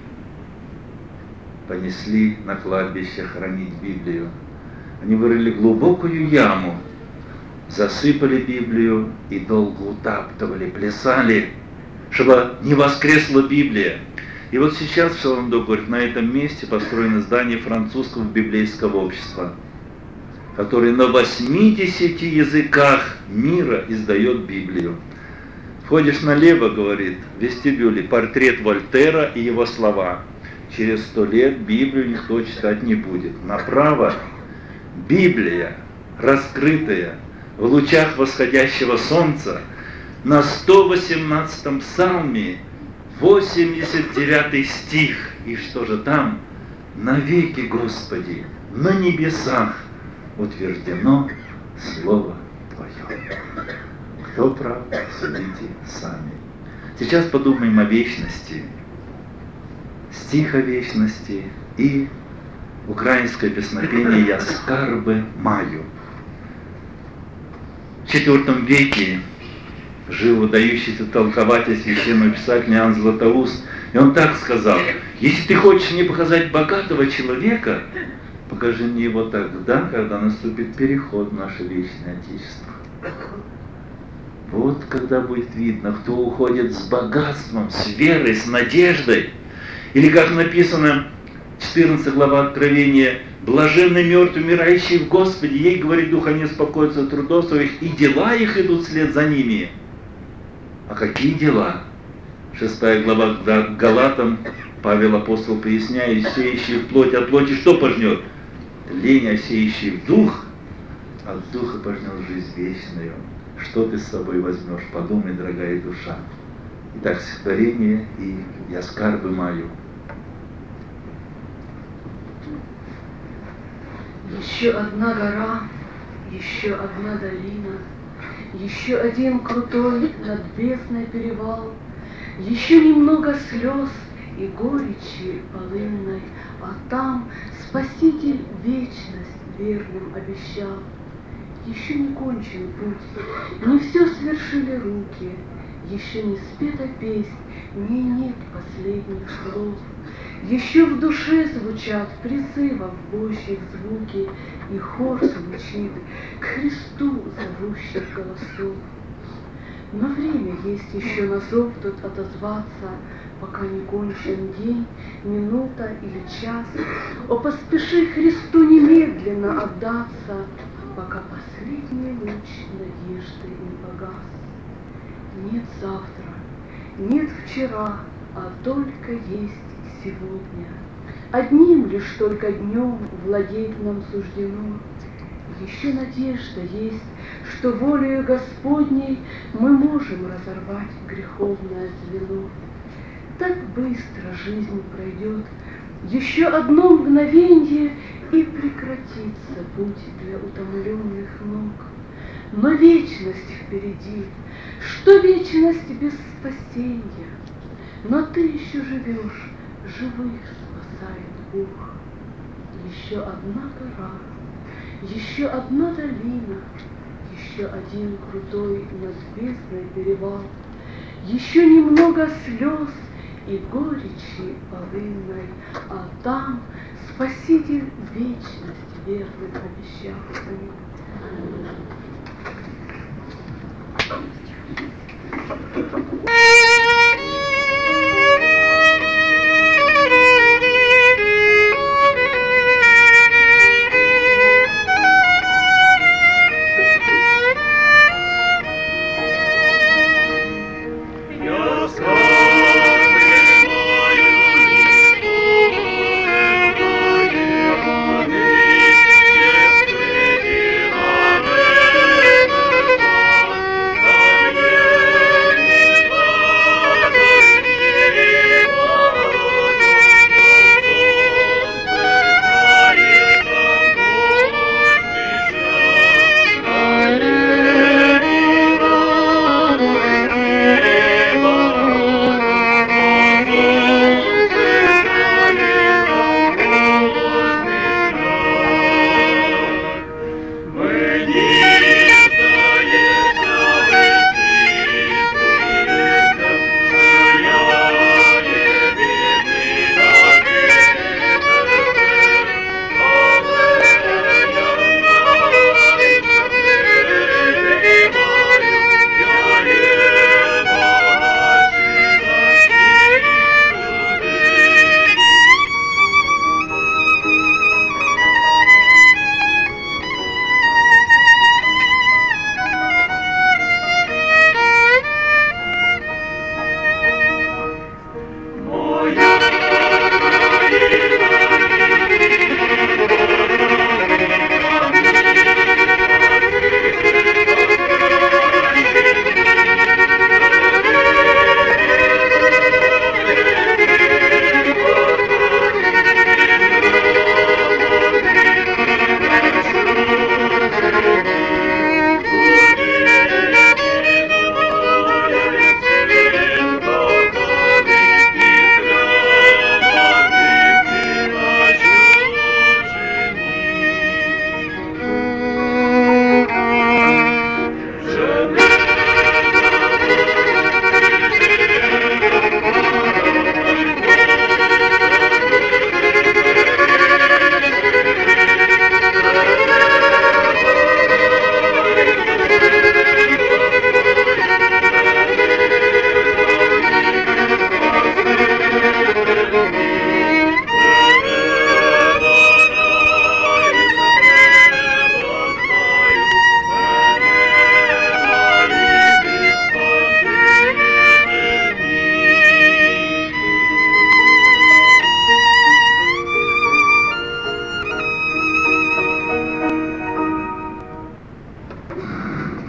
понесли на кладбище хранить Библию. Они вырыли глубокую яму, засыпали Библию и долго утаптывали, плясали, чтобы не воскресла Библия. И вот сейчас Шаландо говорит, на этом месте построено здание французского библейского общества, которое на восьмидесяти языках мира издает Библию. Входишь налево, говорит, в вестибюле портрет Вольтера и его слова. Через сто лет Библию никто читать не будет. Направо Библия, раскрытая в лучах восходящего солнца, на сто восемнадцатом псалме, восемьдесят девятый стих. И что же там? Навеки, Господи, на небесах утверждено Слово Твое. Кто прав, судите сами. Сейчас подумаем о вечности. Стих о вечности и украинское песнопение «Я скарби маю». В четвёртом веке жил выдающийся толкователь, священный писатель Иоанн Златоуст, и он так сказал: если ты хочешь мне показать богатого человека, покажи мне его тогда, когда наступит переход в наше вечное Отечество. Вот когда будет видно, кто уходит с богатством, с верой, с надеждой. Или как написано, четырнадцатая глава Откровения: блаженны мертвые, умирающие в Господе, ей, говорит Дух, они успокоятся от трудов своих, и дела их идут вслед за ними. А какие дела? Шестая глава Галатам, Павел апостол поясняет: сеющий в плоть от плоти что пожнет? Лень, а сеющий в дух, от духа пожнет жизнь вечную. Что ты с собой возьмешь? Подумай, дорогая душа. Итак, стихотворение и «Я скарби маю». Еще одна гора, еще одна долина, еще один крутой над бездной перевал, еще немного слез и горечи полынной, а там Спаситель вечность верным обещал. Еще не кончен путь, не все свершили руки, еще не спета песнь, не нет последних слов. Еще в душе звучат призывов Божьих звуки, и хор звучит к Христу зовущих голосов. Но время есть еще на зов тот отозваться, пока не кончен день, минута или час. О, поспеши Христу немедленно отдаться, пока последний луч надежды не погас. Нет завтра, нет вчера, а только есть сегодня. Одним лишь только днем владеть нам суждено. Еще надежда есть, что волею Господней мы можем разорвать греховное звено. Так быстро жизнь пройдет, еще одно мгновенье, и прекратится путь для утомленных ног. Но вечность впереди, что вечность без спасения? Но ты еще живешь, живых спасает Бог. Еще одна гора, еще одна долина, еще один крутой над бездной перевал, еще немного слез и горечи полынной, а там Спаситель вечность верным обещал. Аминь.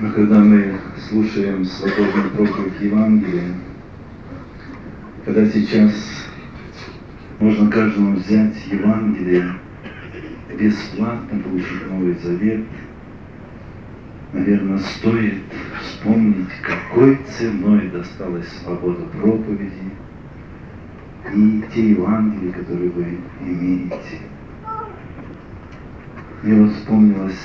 Но когда мы слушаем свободную проповедь Евангелия, когда сейчас можно каждому взять Евангелие, бесплатно получить Новый Завет, наверное, стоит вспомнить, какой ценой досталась свобода проповеди и те Евангелия, которые вы имеете. Мне вот вспомнилось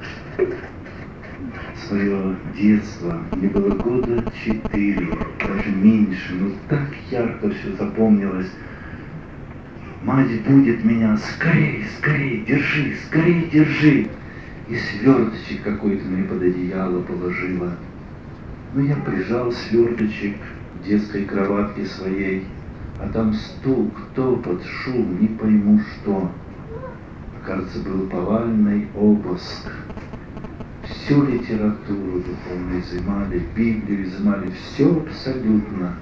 свое детство. Мне было года четыре, даже меньше, но так ярко все запомнилось. Мать будет меня: скорей, скорей, держи, скорей, держи. И сверточек какой-то мне под одеяло положила. Ну, я прижал сверточек к детской кроватке своей, а там стук, топот, шум, не пойму что. Кажется, был повальный обыск. Всю литературу духовную изымали, Библию изымали, все абсолютно.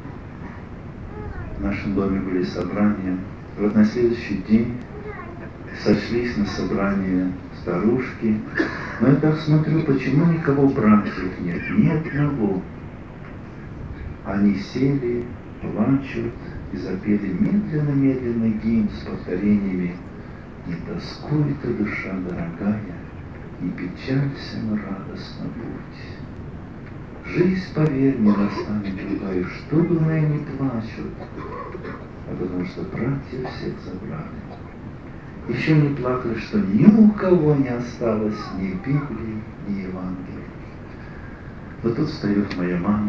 В нашем доме были собрания. И вот на следующий день сошлись на собрание старушки. Но я так смотрю, почему никого братьев нет? Ни одного. Они сели, плачут и запели медленно-медленно гимн с повторениями: «Не тоскуй ты, душа дорогая, не печалься, но радостно будь. Жизнь, поверь, не настанет другая, что думая не плачут, а потому что братья всех забрали. Еще не плакали, что ни у кого не осталось ни Библии, ни Евангелия». Вот тут встает моя мама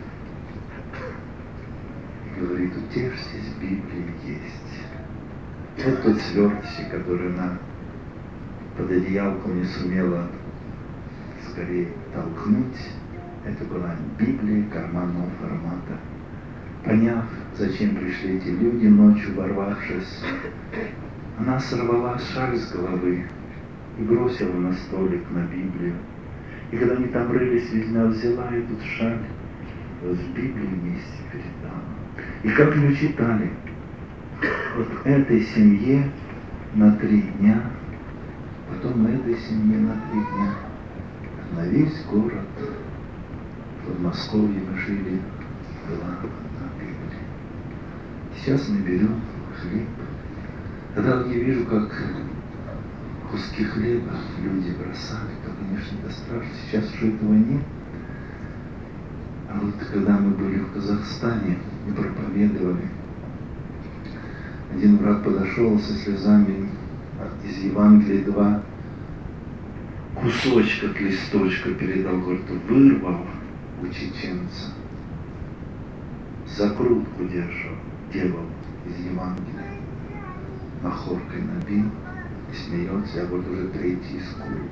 и говорит: утешьтесь, Библия есть. Вот тот сверточек, который она под одеялку не сумела скорее толкнуть, это была Библия карманного формата. Поняв, зачем пришли эти люди, ночью ворвавшись, она сорвала шаль с головы и бросила на столик на Библию. И когда они там рылись, Визня взяла эту шаль, вот с Библией вместе передала. И как ее читали: вот этой семье на три дня, потом на этой семье на три дня, на весь город, в Подмосковье мы жили, была одна Библия. Сейчас мы берем хлеб. Когда я вижу, как куски хлеба люди бросали, то, конечно, это страшно. Сейчас уже этого нет. А вот когда мы были в Казахстане и проповедовали, один брат подошел со слезами из Евангелия, два кусочка от листочка передал, говорит, вырвал у чеченца, закрутку держал, делал из Евангелия, махоркой набил и смеется, а вот уже третий скульп.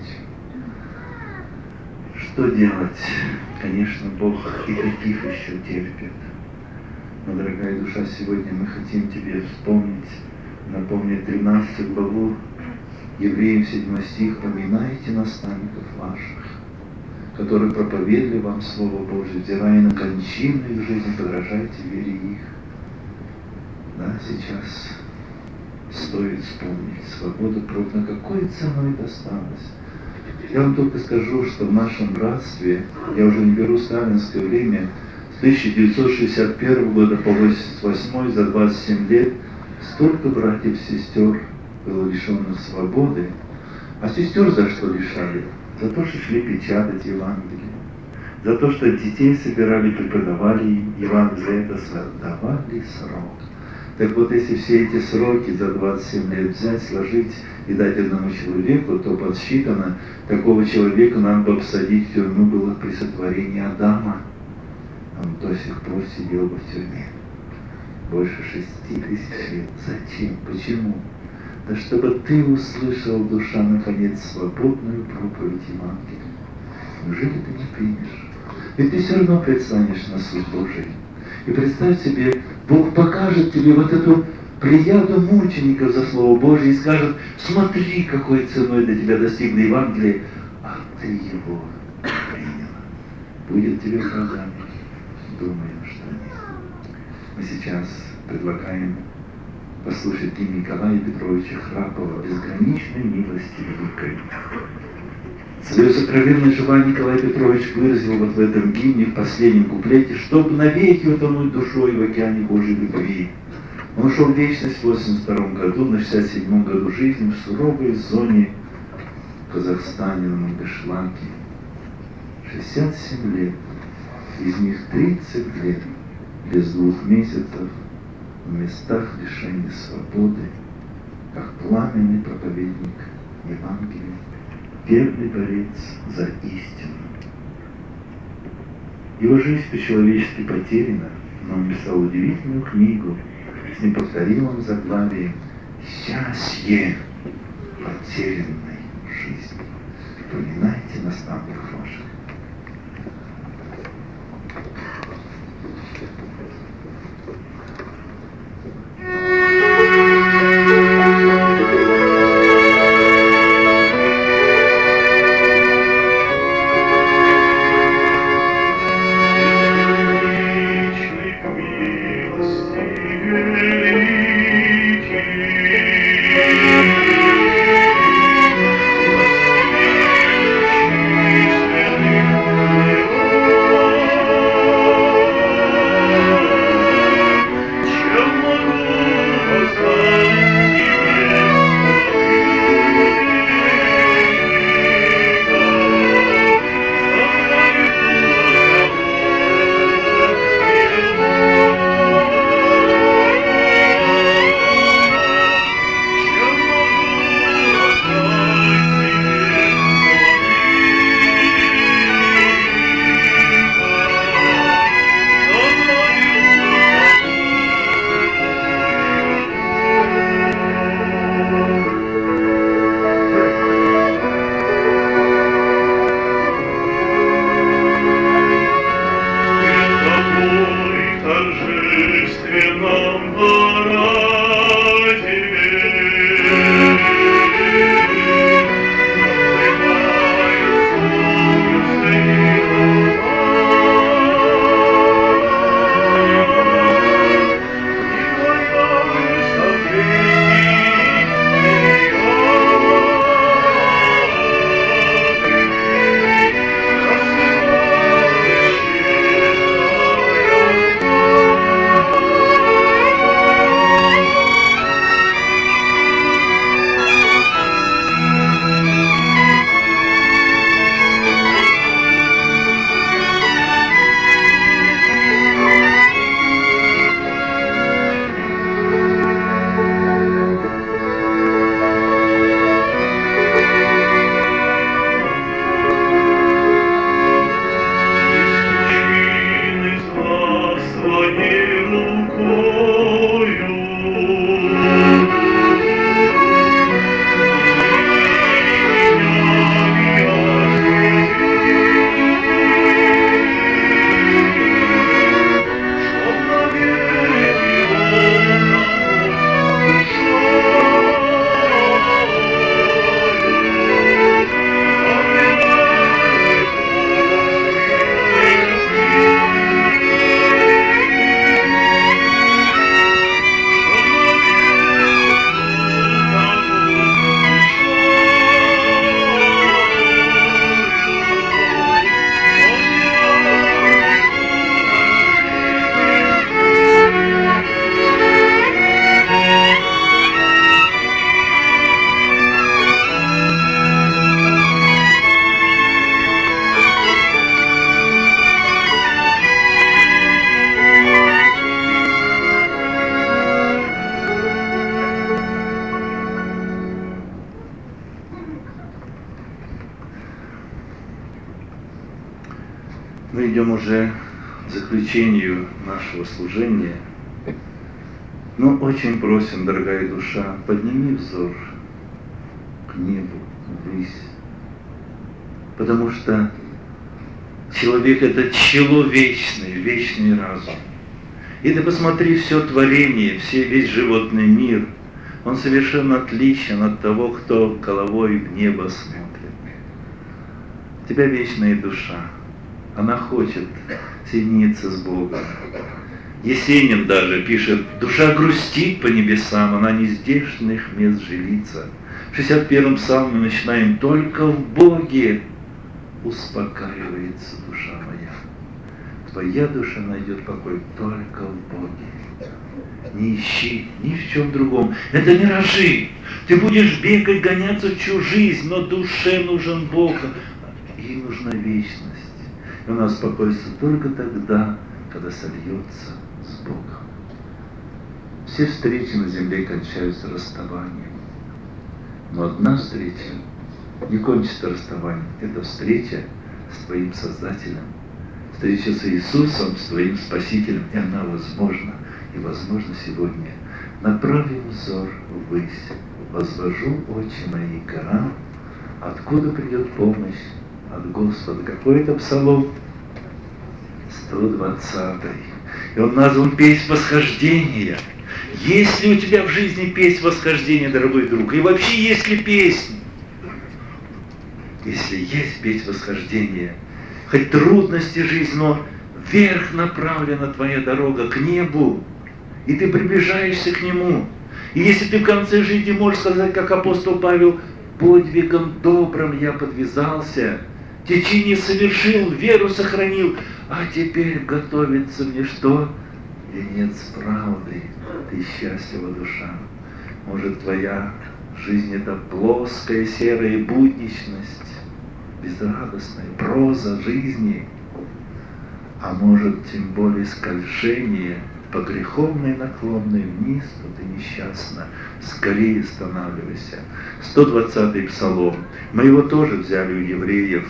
Что делать? Конечно, Бог и таких еще терпит. Но, дорогая душа, сегодня мы хотим тебе вспомнить, напомнить тринадцатую главу Евреям седьмой стих: «Поминайте наставников ваших, которые проповедовали вам Слово Божие, взирая на кончину их жизни, подражайте вере их». Да, сейчас стоит вспомнить свободу проб, на какой ценой досталось. Я вам только скажу, что в нашем братстве, я уже не беру сталинское время, с тысяча девятьсот шестьдесят первого года по восемьдесят восьмой, за двадцать семь лет, столько братьев и сестер было лишенных свободы. А сестер за что лишали? За то, что шли печатать Евангелие. За то, что детей собирали, преподавали им Евангелие, за это давали срок. Так вот, если все эти сроки за двадцать семь лет взять, сложить и дать одному человеку, то подсчитано, такого человека нам бы обсадить в тюрьму было при сотворении Адама. Он до сих пор сидел бы в тюрьме. Больше шести тысяч лет. Зачем? Почему? Да чтобы ты услышал, душа, наконец, свободную проповедь Евангелия. Неужели ты не примешь? Ведь ты все равно предстанешь на суд Божий. И представь себе, Бог покажет тебе вот эту плеяду мучеников за Слово Божие и скажет: смотри, какой ценой для тебя достигли Евангелие, а ты его принял. Будет тебе оправдание? Думаю, что нет. Мы сейчас предлагаем послушать гимн Николая Петровича Храпова «Безграничной милости великой». Свое сокровенное желание Николай Петрович выразил вот в этом гимне, в последнем куплете, чтобы навеки утонуть душой в океане Божьей любви. Он ушел в вечность в восемьдесят втором году, на шестьдесят седьмом году жизни в суровой зоне в Казахстане, на Мангышлаке. шестьдесят семь лет, из них тридцать лет без двух месяцев в местах лишения свободы, как пламенный проповедник Евангелия, верный борец за истину. Его жизнь по-человечески потеряна, но он писал удивительную книгу с неповторимым заглавием «Счастье потерянной жизни». Поминайте наставников ваших. Мы идем уже к заключению нашего служения. Но очень просим, дорогая душа, подними взор к небу, ввысь. Потому что человек — это чело вечное, вечный разум. И ты посмотри все творение, все, весь животный мир. Он совершенно отличен от того, кто головой в небо смотрит. У тебя вечная душа. Она хочет соединиться с Богом. Есенин даже пишет: душа грустит по небесам, она не здешних мест жилица. В шестьдесят первом псалме мы начинаем: только в Боге успокаивается душа моя. Твоя душа найдет покой только в Боге. Не ищи ни в чем другом. Это миражи. Ты будешь бегать, гоняться всю жизнь, но душе нужен Бог. Ей нужна вечность. И она успокоится только тогда, когда сольется с Богом. Все встречи на земле кончаются расставанием. Но одна встреча не кончится расставанием. Это встреча с твоим Создателем. Встреча с Иисусом, с твоим Спасителем. И она возможна. И возможно сегодня. Направим взор ввысь. Возвожу очи мои к горам. Откуда придет помощь? От Господа. Какой это псалом? сто двадцатый. И он назван «Песнь восхождения». Есть ли у тебя в жизни песнь восхождения, дорогой друг? И вообще есть ли песнь? Если есть песнь восхождения, хоть трудности жизни, но вверх направлена твоя дорога к небу, и ты приближаешься к нему. И если ты в конце жизни можешь сказать, как апостол Павел, подвигом добрым я подвязался, течение совершил, веру сохранил, а теперь готовится мне что? Венец правды. Ты счастлива, душа. Может, твоя жизнь это плоская, серая будничность, безрадостная проза жизни, а может, тем более скольжение по греховной наклонной вниз, то ты несчастна. Скорее останавливайся. сто двадцатый псалом. Мы его тоже взяли у евреев,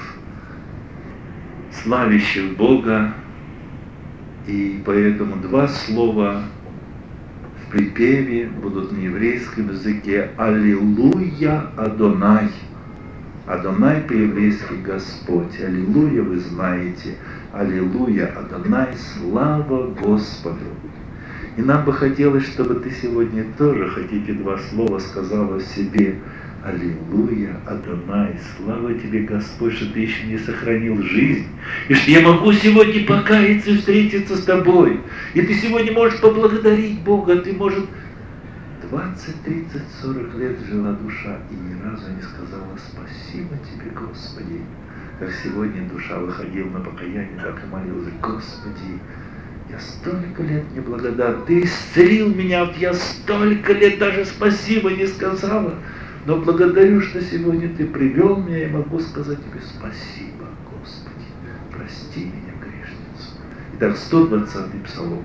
славящих Бога, и поэтому два слова в припеве будут на еврейском языке «Аллилуйя Адонай». Адонай по-еврейски Господь. Аллилуйя вы знаете. Аллилуйя Адонай. Слава Господу. И нам бы хотелось, чтобы ты сегодня тоже хотите два слова сказала себе. Аллилуйя Адонай. Слава тебе, Господь, что ты еще не сохранил жизнь. И что я могу сегодня покаяться и встретиться с тобой. И ты сегодня можешь поблагодарить Бога. Ты, может, двадцать, тридцать, сорок лет жила душа и ни разу не сказала спасибо тебе, Господи. Как сегодня душа выходила на покаяние, так и молилась: Господи, я столько лет неблагодарна. Ты исцелил меня, вот я столько лет даже спасибо не сказала. Но благодарю, что сегодня ты привел меня, и могу сказать тебе спасибо, Господи. Прости меня, грешницу. Итак, сто двадцатый псалом.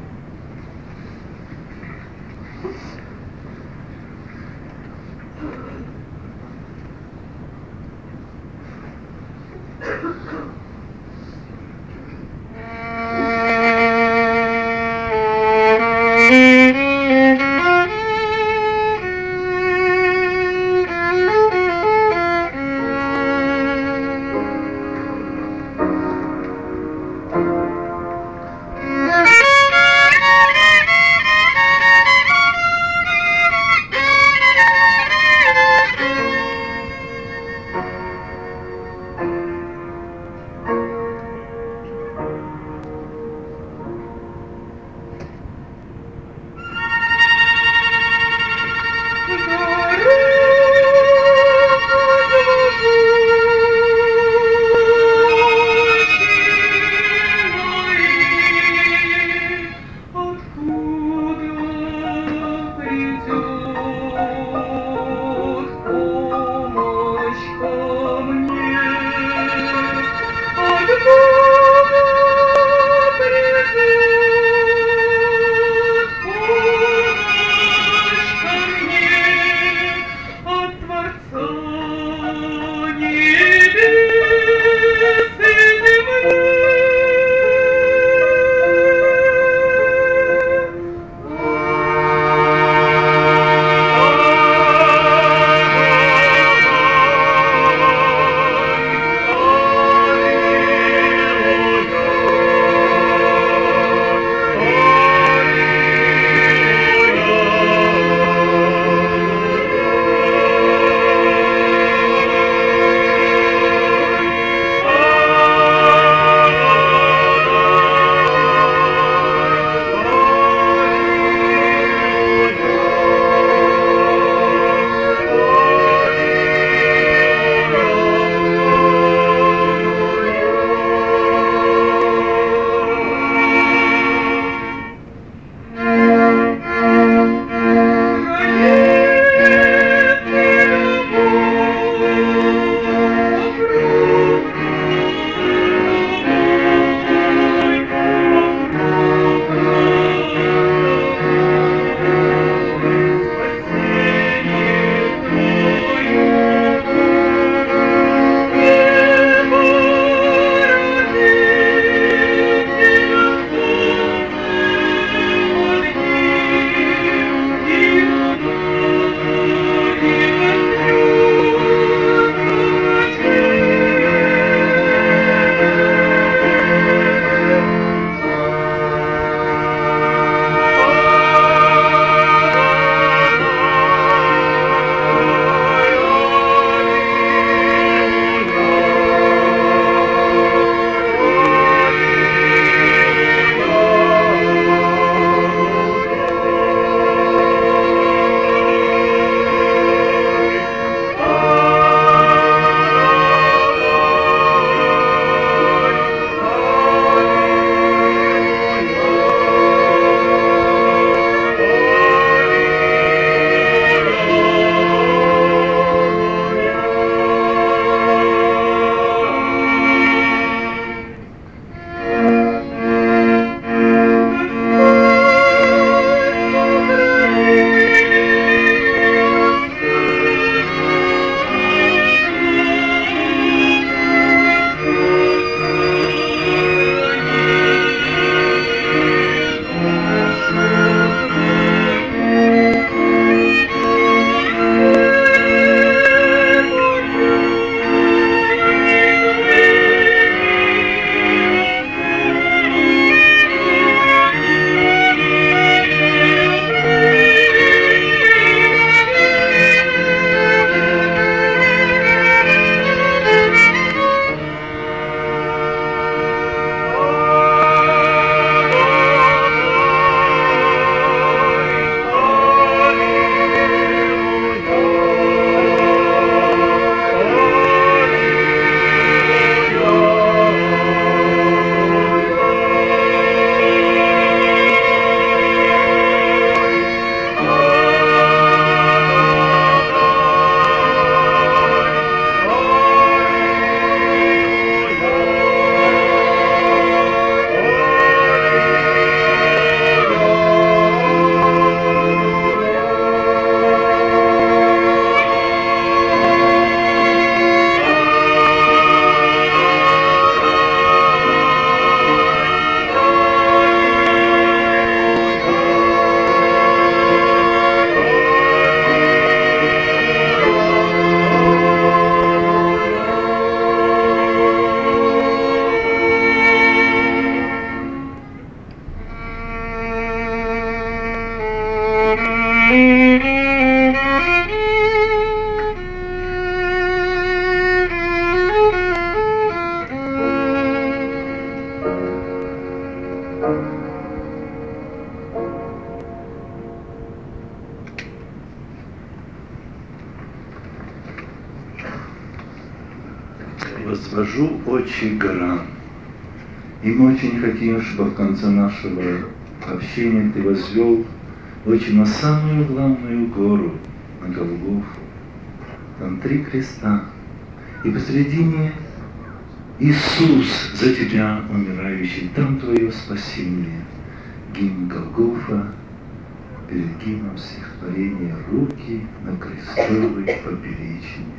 возвожу очи к горам. И мы очень хотим, чтобы в конце нашего общения ты возвел очи на самую главную гору, на Голгофу. Там три креста. И посредине Иисус за тебя умирающий. Там твое спасение. Гимн Голгофа перед гимном стихотворения «Руки на крестовой поперечине».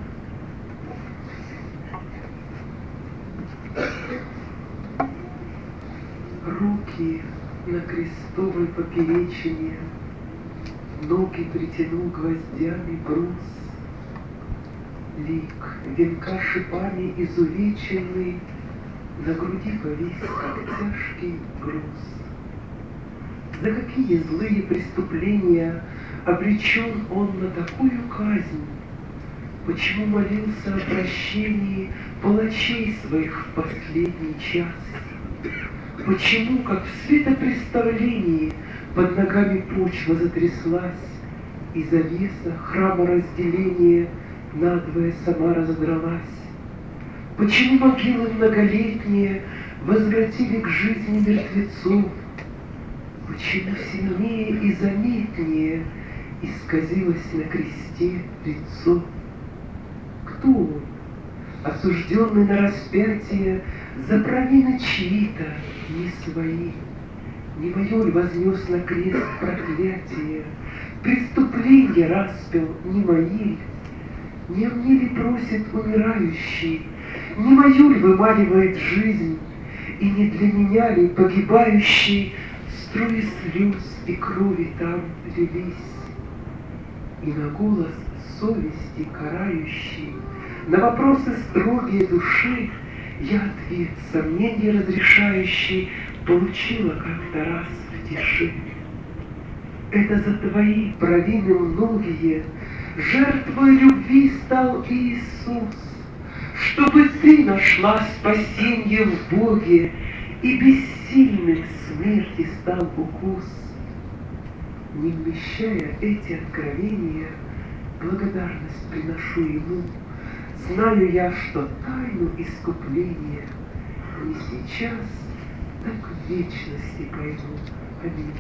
Руки на крестовой поперечине, ноги притянул гвоздями брус, лик венка шипами изувеченный на груди повис, как тяжкий груз. За какие злые преступления обречен он на такую казнь? Почему молился о прощении палачей своих в последний час? Почему, как в светопреставлении, под ногами почва затряслась, и завеса храма разделения надвое сама разодралась? Почему могилы многолетние возвратили к жизни мертвецов? Почему сильнее и заметнее исказилось на кресте лицо? Кто он, осужденный на распятие за провины чьи-то, не свои? Не мое ли вознес на крест проклятие, преступление распял, не мои ли? Не мне ли просит умирающий, не мою ли вымаливает жизнь, и не для меня ли погибающий струи слез и крови там лились? И на голос совести карающий, на вопросы строгие души я ответ, сомнения разрешающий, получила как-то раз в тиши. Это за твои провины многие жертвой любви стал Иисус, чтобы ты нашла спасенье в Боге, и бессильным смерти стал укус. Не вмещая эти откровения, благодарность приношу Ему. Знаю я, что тайну искупления не сейчас, так в вечности пойму. Аминь.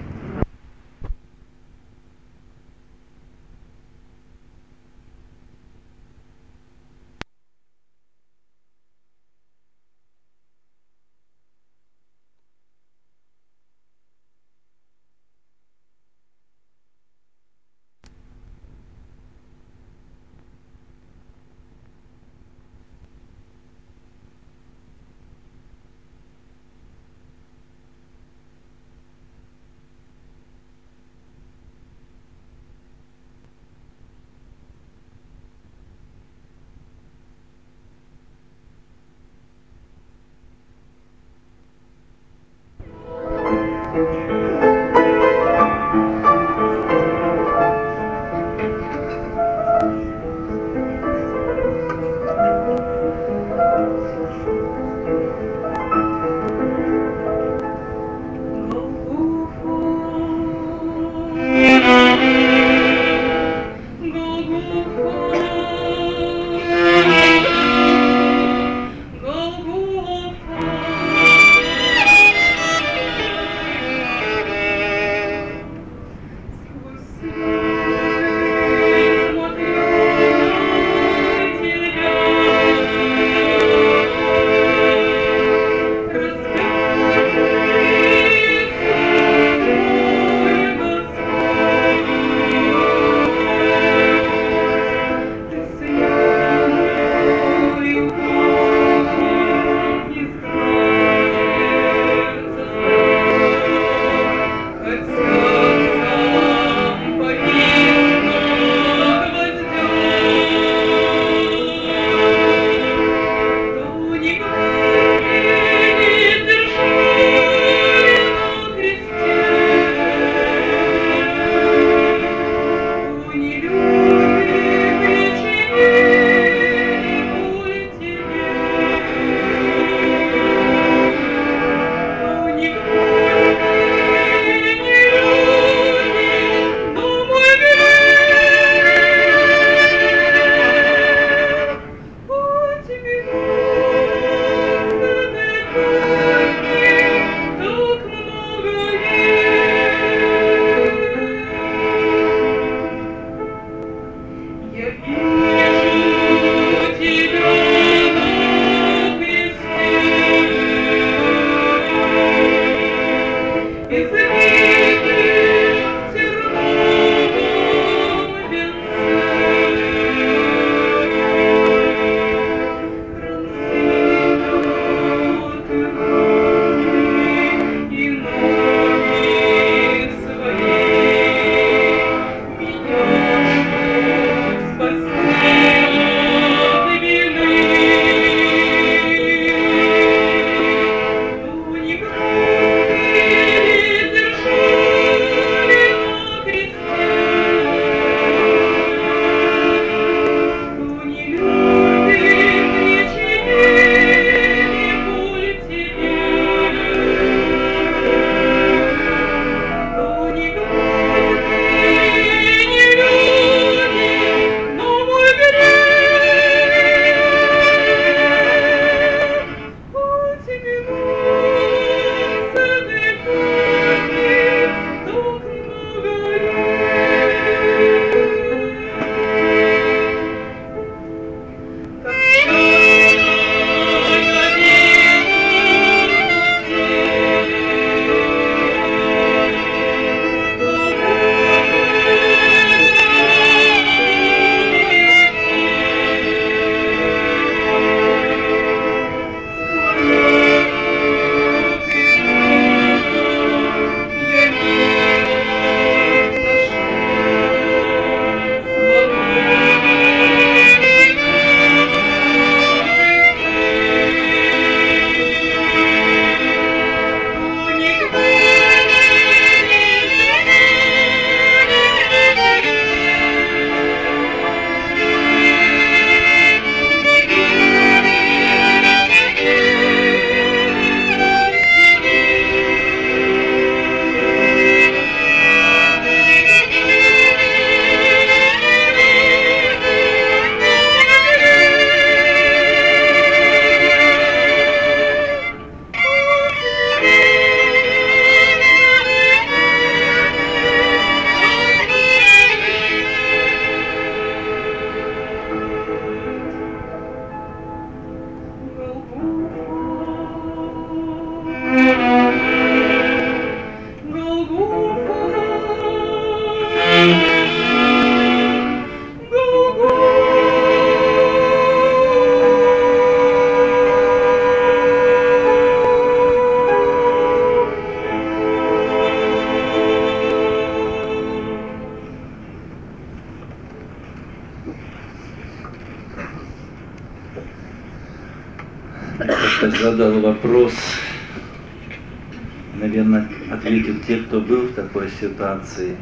как-то задал вопрос, наверное, ответят те, кто был в такой ситуации,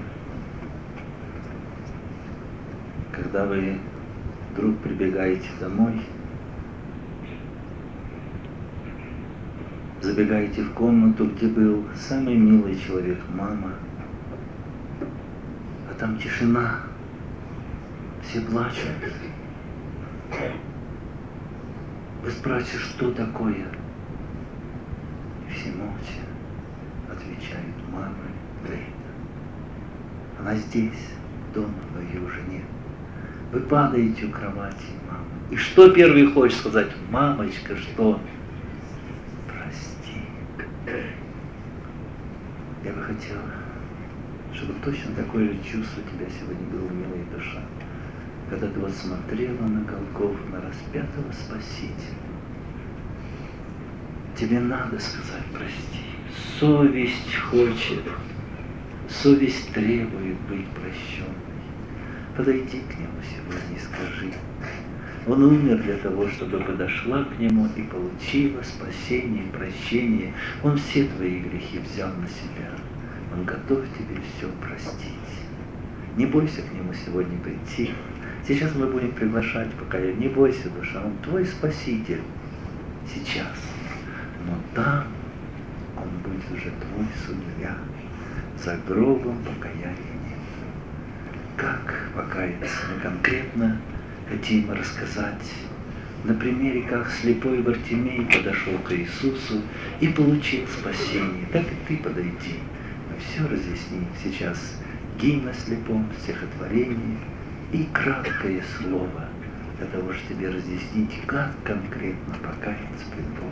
когда вы вдруг прибегаете домой, забегаете в комнату, где был самый милый человек, мама, а там тишина, все плачут. Вы спрашиваете, что такое? И все молча отвечают: мама Дэйда. Она здесь, дома, но ее уже нет. Вы падаете у кровати, мама. И что первый хочет сказать? Мамочка, что? Прости. Я бы хотела, чтобы точно такое же чувство у тебя сегодня было, милая душа, когда ты вот смотрела на Голгофу, на распятого Спасителя. Тебе надо сказать прости. Совесть хочет, совесть требует быть прощенной. Подойди к нему сегодня и скажи: он умер для того, чтобы подошла к нему и получила спасение и прощение. Он все твои грехи взял на себя. Он готов тебе все простить. Не бойся к нему сегодня прийти. Сейчас мы будем приглашать покаяние. Не бойся, душа, он твой спаситель сейчас. Но там он будет уже твой судья. За гробом покаяния нет. Как покаяться? Мы конкретно хотим рассказать на примере, как слепой Бартимей подошел к Иисусу и получил спасение. Так и ты подойди. Мы все разъясним сейчас. Гимн о слепом, стихотворение и краткое слово для того, чтобы тебе разъяснить, как конкретно покаяться пред Богом.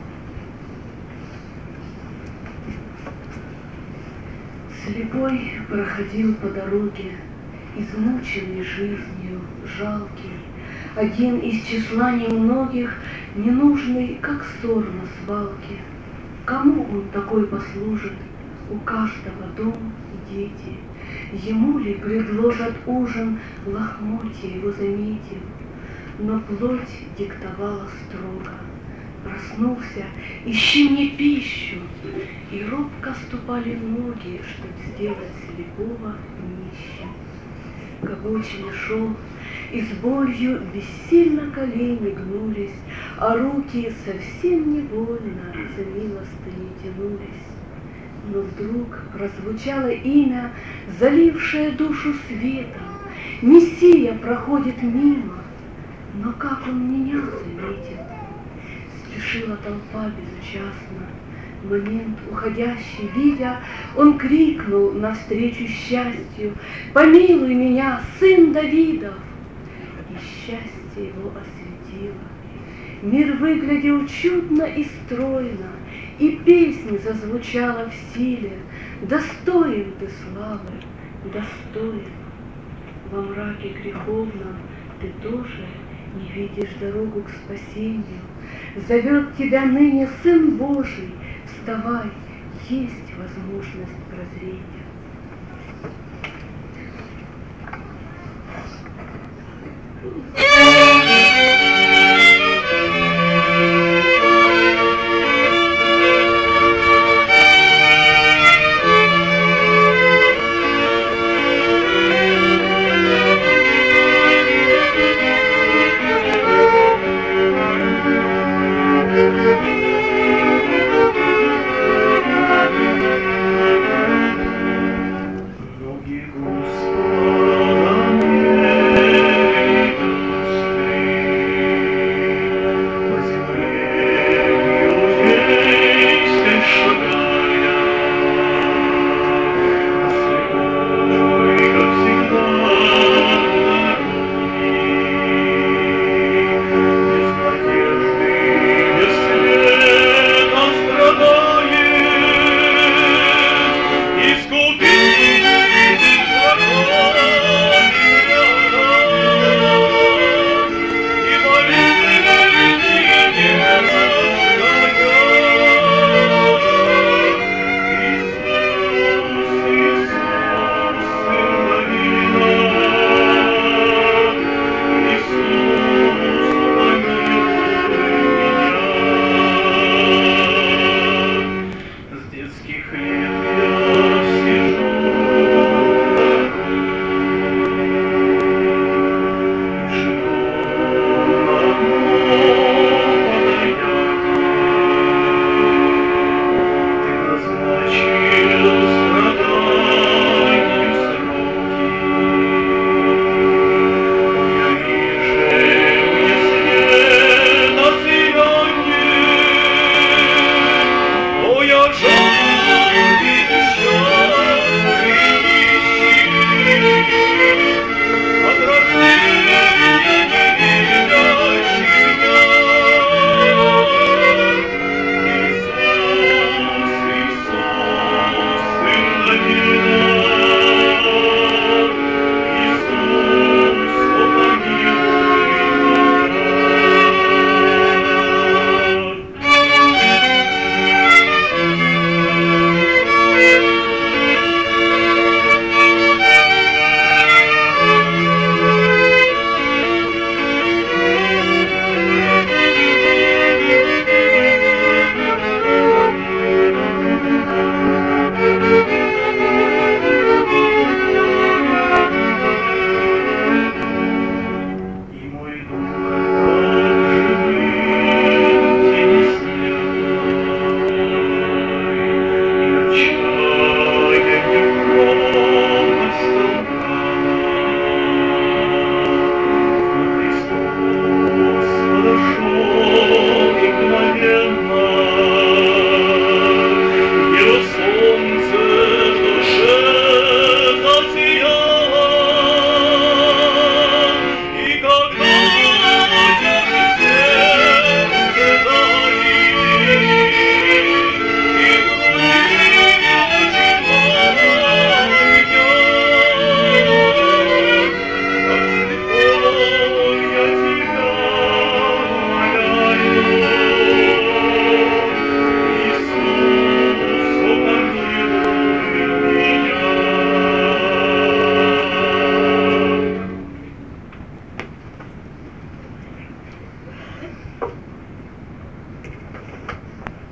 Слепой проходил по дороге, измученный жизнью, жалкий, один из числа немногих, ненужный, как ссор на свалке. Кому он такой послужит? У каждого дом и дети. Ему ли предложат ужин, лохмотья его заметив, но плоть диктовала строго. Проснулся: ищи мне пищу, и робко ступали ноги, чтоб сделать слепого нищим. К обочине шел, и с болью бессильно колени гнулись, а руки совсем невольно за милостыней тянулись. Но вдруг прозвучало имя, залившее душу светом. Мессия проходит мимо, но как он меня заметил? Спешила толпа безучастно. Момент уходящий, видя, он крикнул навстречу счастью: «Помилуй меня, сын Давидов!» И счастье его осветило. Мир выглядел чудно и стройно, и песня зазвучала в силе: «Достоин ты славы, достоин!» Во мраке греховном ты тоже не видишь дорогу к спасению. Зовет тебя ныне Сын Божий: вставай, есть возможность прозрения.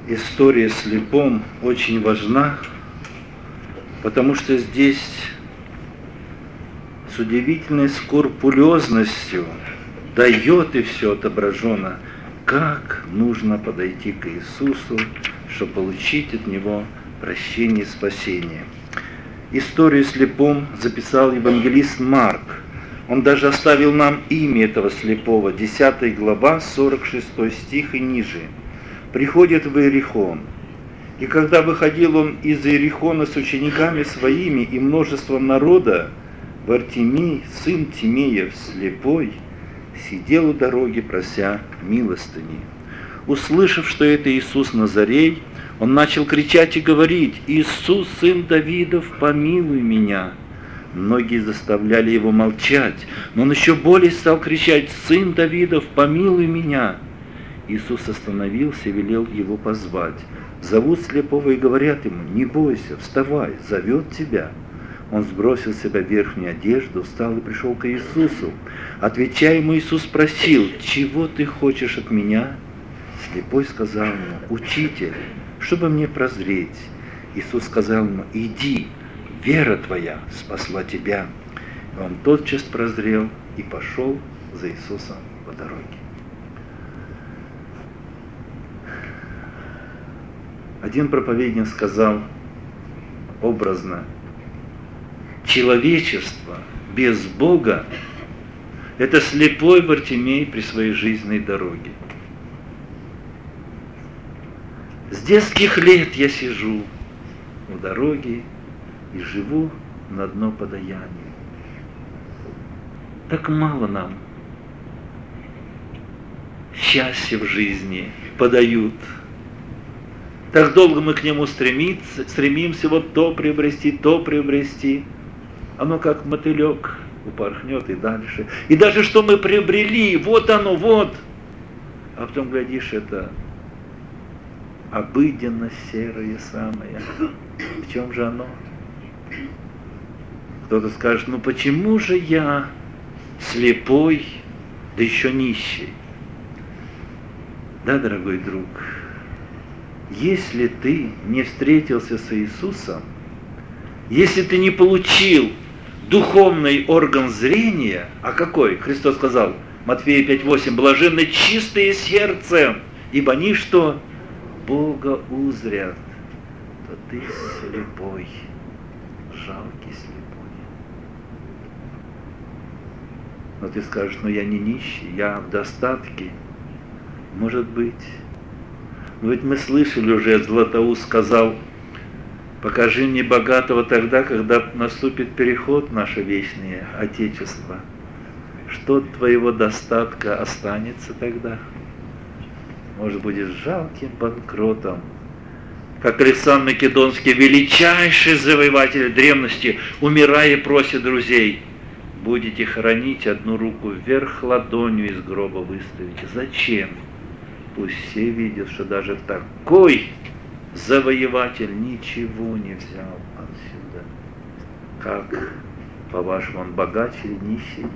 история с слепым очень важна, потому что здесь с удивительной скрупулезностью дает и все отображено, как нужно подойти к Иисусу, чтобы получить от Него прощение и спасение. Историю слепым записал евангелист Марк. Он даже оставил нам имя этого слепого, десятая глава, сорок шестой стих и ниже. «Приходит в Иерихон, и когда выходил он из Иерихона с учениками своими и множеством народа, Вартимей, сын Тимеев, слепой, сидел у дороги, прося милостыни. Услышав, что это Иисус Назарей, он начал кричать и говорить: «Иисус, сын Давидов, помилуй меня!» Многие заставляли его молчать, но он еще более стал кричать: «Сын Давидов, помилуй меня!» Иисус остановился и велел его позвать. Зовут слепого и говорят ему: «Не бойся, вставай, зовет тебя». Он сбросил с себя верхнюю одежду, встал и пришел к Иисусу. Отвечая ему, Иисус спросил: «Чего ты хочешь от меня?» Слепой сказал ему: «Учитель, чтобы мне прозреть». Иисус сказал ему: «Иди, вера твоя спасла тебя». И он тотчас прозрел и пошел за Иисусом по дороге. Один проповедник сказал образно: человечество без Бога – это слепой Вартимей при своей жизненной дороге. С детских лет я сижу у дороги и живу на одно подаяние. Так мало нам счастья в жизни подают. Так долго мы к нему стремиться, стремимся вот то приобрести, то приобрести. Оно как мотылек упорхнет и дальше. И даже что мы приобрели, вот оно, вот. А потом, глядишь, это обыденность серая самая. В чем же оно? Кто-то скажет: ну почему же я слепой, да еще нищий? Да, дорогой друг, если ты не встретился с Иисусом, если ты не получил духовный орган зрения, а какой? Христос сказал, Матфея пять восемь: блаженны чистые сердцем, ибо они что? Бога узрят. То ты слепой, жалкий слепой. Но ты скажешь: ну я не нищий, я в достатке. Может быть. Но ведь мы слышали уже, Златоуст сказал: покажи мне богатого тогда, когда наступит переход в наше вечное Отечество. Что от твоего достатка останется тогда? Может, будешь жалким банкротом, как Александр Македонский, величайший завоеватель древности, умирая, просит друзей: будете хоронить, одну руку вверх ладонью из гроба выставите. Зачем? Пусть все видят, что даже такой завоеватель ничего не взял отсюда. Как, по-вашему, он богаче или нищий?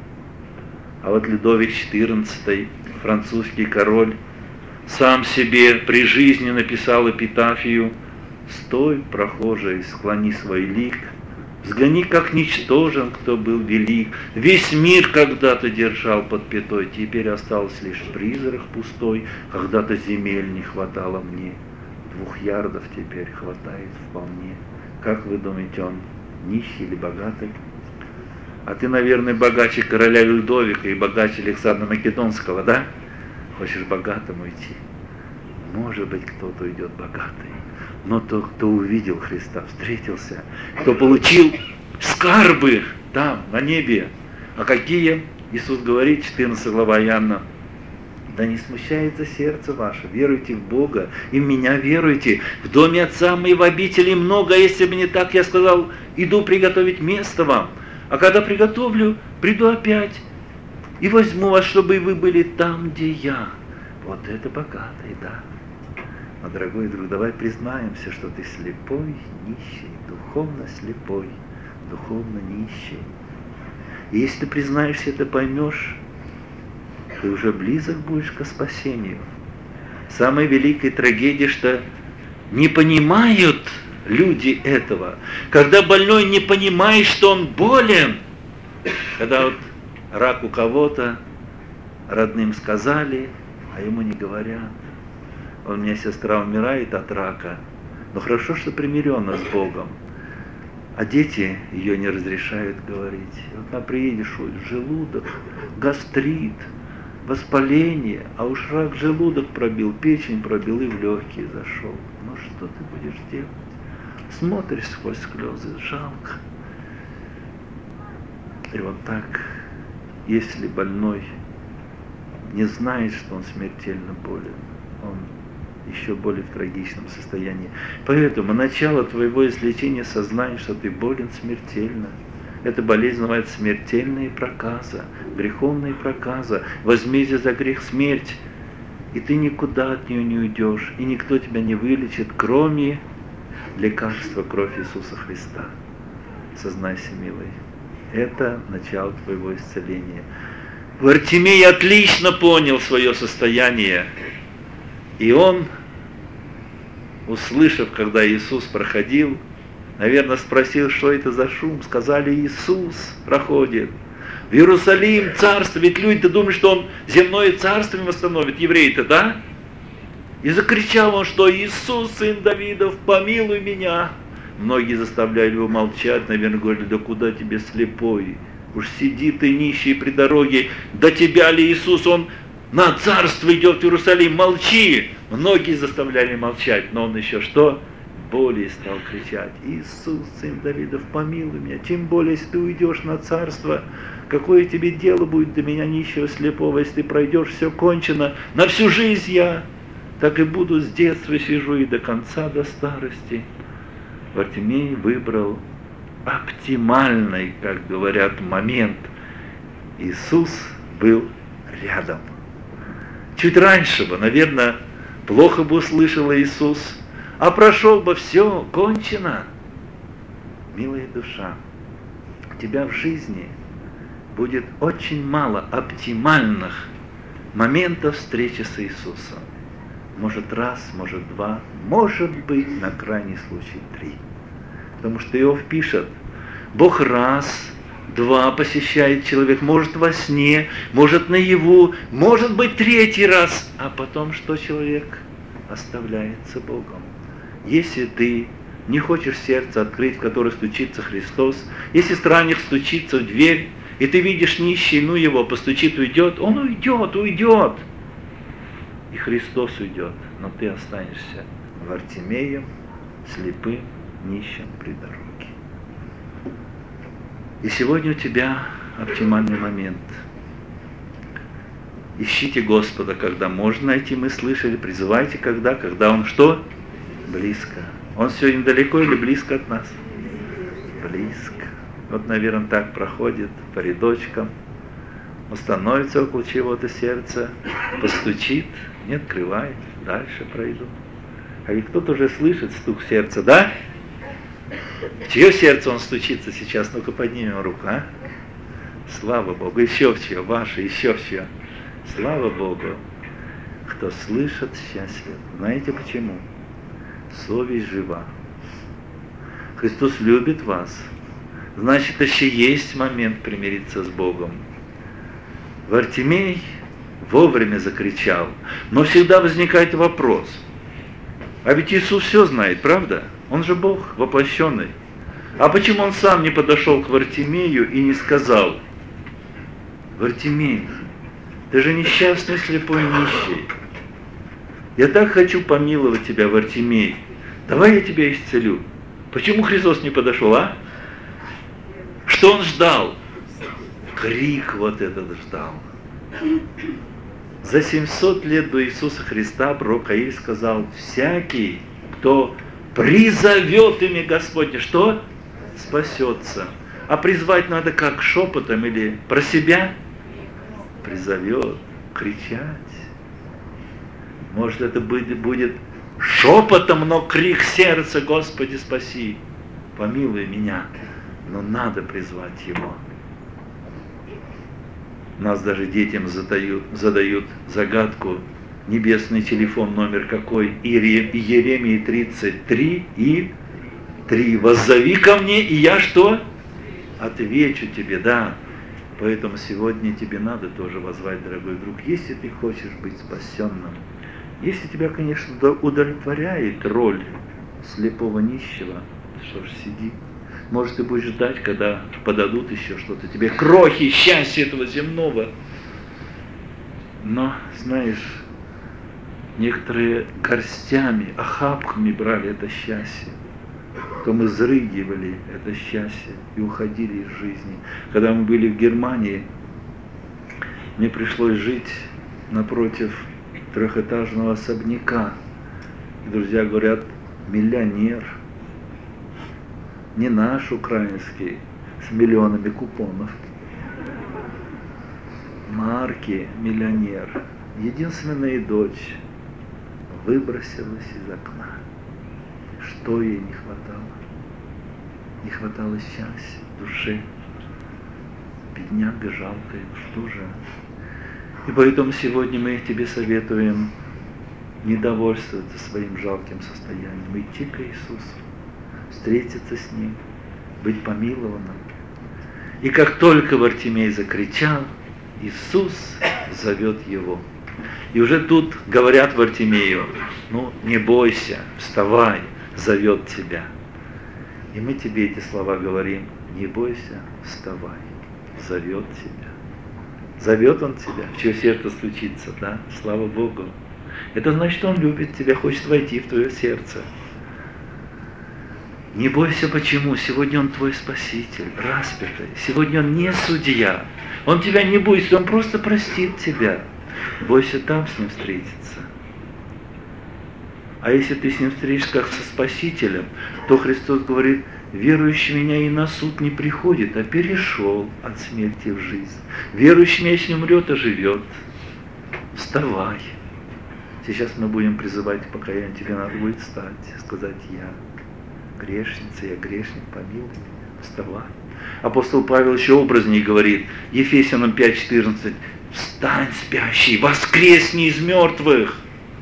А вот Людовик четырнадцатый, французский король, сам себе при жизни написал эпитафию: «Стой, прохожий, склони свой лик, взгляни, как ничтожен, кто был велик. Весь мир когда-то держал под пятой, теперь остался лишь призрак пустой. Когда-то земель не хватало мне, двух ярдов теперь хватает вполне». Как вы думаете, он нищий или богатый? А ты, наверное, богаче короля Людовика и богаче Александра Македонского, да? Хочешь богатым уйти? Может быть, кто-то уйдет богатый. Но тот, кто увидел Христа, встретился, кто получил скарбы там, на небе. А какие? Иисус говорит, четырнадцатая глава Иоанна: да не смущается сердце ваше, веруйте в Бога, и в меня веруйте. В доме Отца моего обители много, а если бы не так, я сказал: иду приготовить место вам. А когда приготовлю, приду опять и возьму вас, чтобы и вы были там, где я. Вот это богатый, да. Но, дорогой друг, давай признаемся, что ты слепой, нищий, духовно слепой, духовно нищий. И если ты признаешься, это поймешь, ты уже близок будешь к спасению. Самая великая трагедия, что не понимают люди этого, когда больной не понимает, что он болен, когда вот рак у кого-то, родным сказали, а ему не говорят. У меня сестра умирает от рака, но хорошо, что примирена с Богом. А дети ее не разрешают говорить. Вот она приедет, желудок, гастрит, воспаление, а уж рак желудок пробил, печень пробил и в легкие зашел. Ну что ты будешь делать? Смотришь сквозь слезы, жалко. И вот так, если больной не знает, что он смертельно болен, он еще более в трагичном состоянии. Поэтому начало твоего излечения — сознание, что ты болен смертельно. Эта болезнь называется смертельная проказа, греховная проказа, возмездие за грех — смерть. И ты никуда от нее не уйдешь, и никто тебя не вылечит, кроме лекарства кровь Иисуса Христа. Сознайся, милый, это начало твоего исцеления. Вартимей отлично понял свое состояние, и он, услышав, когда Иисус проходил, наверное, спросил, что это за шум. Сказали: Иисус проходит в Иерусалим, царство. Ведь люди-то думают, что он земное царство им восстановит, евреи-то, да? И закричал он, что Иисус, сын Давидов, помилуй меня. Многие заставляли его молчать, наверное, говорили: да куда тебе, слепой? Уж сиди ты нищий при дороге, до тебя ли Иисус, он на царство идет в Иерусалим, молчи. Многие заставляли молчать, но он еще что? Более стал кричать: Иисус, сын Давидов, помилуй меня. Тем более, если ты уйдешь на царство, какое тебе дело будет до меня, нищего, слепого? Если ты пройдешь, все кончено. На всю жизнь я так и буду, с детства сижу и до конца, до старости. Вартимей выбрал оптимальный, как говорят, момент. Иисус был рядом. Чуть раньше бы, наверное, плохо бы услышал Иисус, а прошел бы, все, кончено. Милая душа, у тебя в жизни будет очень мало оптимальных моментов встречи с Иисусом. Может раз, может два, может быть, на крайний случай три. Потому что Иов пишет: Бог раз, два посещает человек, может во сне, может наяву, может быть третий раз, а потом что человек? Оставляется Богом. Если ты не хочешь сердце открыть, в которое стучится Христос, если странник стучится в дверь, и ты видишь нищий, ну его, постучит, уйдет, он уйдет, уйдет. И Христос уйдет, но ты останешься Вартимеем, слепым, нищим при дороге. И сегодня у тебя оптимальный момент. Ищите Господа, когда можно найти, мы слышали, призывайте, когда, когда Он что? Близко. Он сегодня далеко или близко от нас? Близко. Вот, наверное, так проходит по рядочкам, остановится около чего-то сердца, постучит, не открывает, дальше пройду. А ведь кто-то уже слышит стук сердца, да? В чье сердце он стучится сейчас? Ну-ка поднимем руку, а? Слава Богу. Еще в чье? Ваше, еще в чье? Слава Богу. Кто слышит, счастлив. Знаете почему? Совесть жива. Христос любит вас. Значит, еще есть момент примириться с Богом. Вартимей вовремя закричал, но всегда возникает вопрос. А ведь Иисус все знает, правда? Он же Бог воплощенный. А почему Он сам не подошел к Вартимею и не сказал: Вартимей, ты же несчастный, слепой, нищий. Я так хочу помиловать тебя, Вартимей. Давай я тебя исцелю. Почему Христос не подошел, а? Что Он ждал? Крик вот этот ждал. За семьсот лет до Иисуса Христа пророк Аиль сказал: всякий, кто призовет имя Господне, что? Спасется. А призвать надо как? Шепотом или про себя? Призовет, кричать. Может, это будет шепотом, но крик сердца: Господи, спаси, помилуй меня. Но надо призвать Его. Нас даже детям задают, задают загадку: небесный телефон номер какой? Иеремии тридцать три и три. Воззови ко мне, и я что? Отвечу тебе, да. Поэтому сегодня тебе надо тоже воззвать, дорогой друг, если ты хочешь быть спасенным. Если тебя, конечно, удовлетворяет роль слепого нищего, что ж, сиди. Может, ты будешь ждать, когда подадут еще что-то тебе, крохи счастья этого земного. Но, знаешь, некоторые горстями, охапками брали это счастье. Потом изрыгивали это счастье и уходили из жизни. Когда мы были в Германии, мне пришлось жить напротив трехэтажного особняка. И друзья говорят, миллионер, не наш украинский, с миллионами купонов. Марки, миллионер, единственная дочь выбросилась из окна. Что ей не хватало? Не хватало счастья, души. Бедняга жалкая, что же? И поэтому сегодня мы тебе советуем не довольствоваться своим жалким состоянием, идти к Иисусу, встретиться с Ним, быть помилованным. И как только Вартимей закричал, Иисус зовет его. И уже тут говорят Вартимею, ну не бойся, вставай, зовет тебя. И мы тебе эти слова говорим, не бойся, вставай, зовет тебя. Зовет Он тебя, в чье сердце стучится, да, слава Богу. Это значит, Он любит тебя, хочет войти в твое сердце. Не бойся, почему? Сегодня Он твой Спаситель, распятый. Сегодня Он не судья. Он тебя не будет, Он просто простит тебя. Бойся там с Ним встретиться. А если ты с Ним встретишься как со Спасителем, то Христос говорит, верующий меня и на суд не приходит, а перешел от смерти в жизнь. Верующий меня, если умрет, оживет. Вставай. Сейчас мы будем призывать к покаянию. Тебе надо будет встать, сказать, я грешница, я грешник, помилуй меня. Вставай. Апостол Павел еще образнее говорит, Ефесянам пять четырнадцать, встань, спящий, воскресни из мертвых.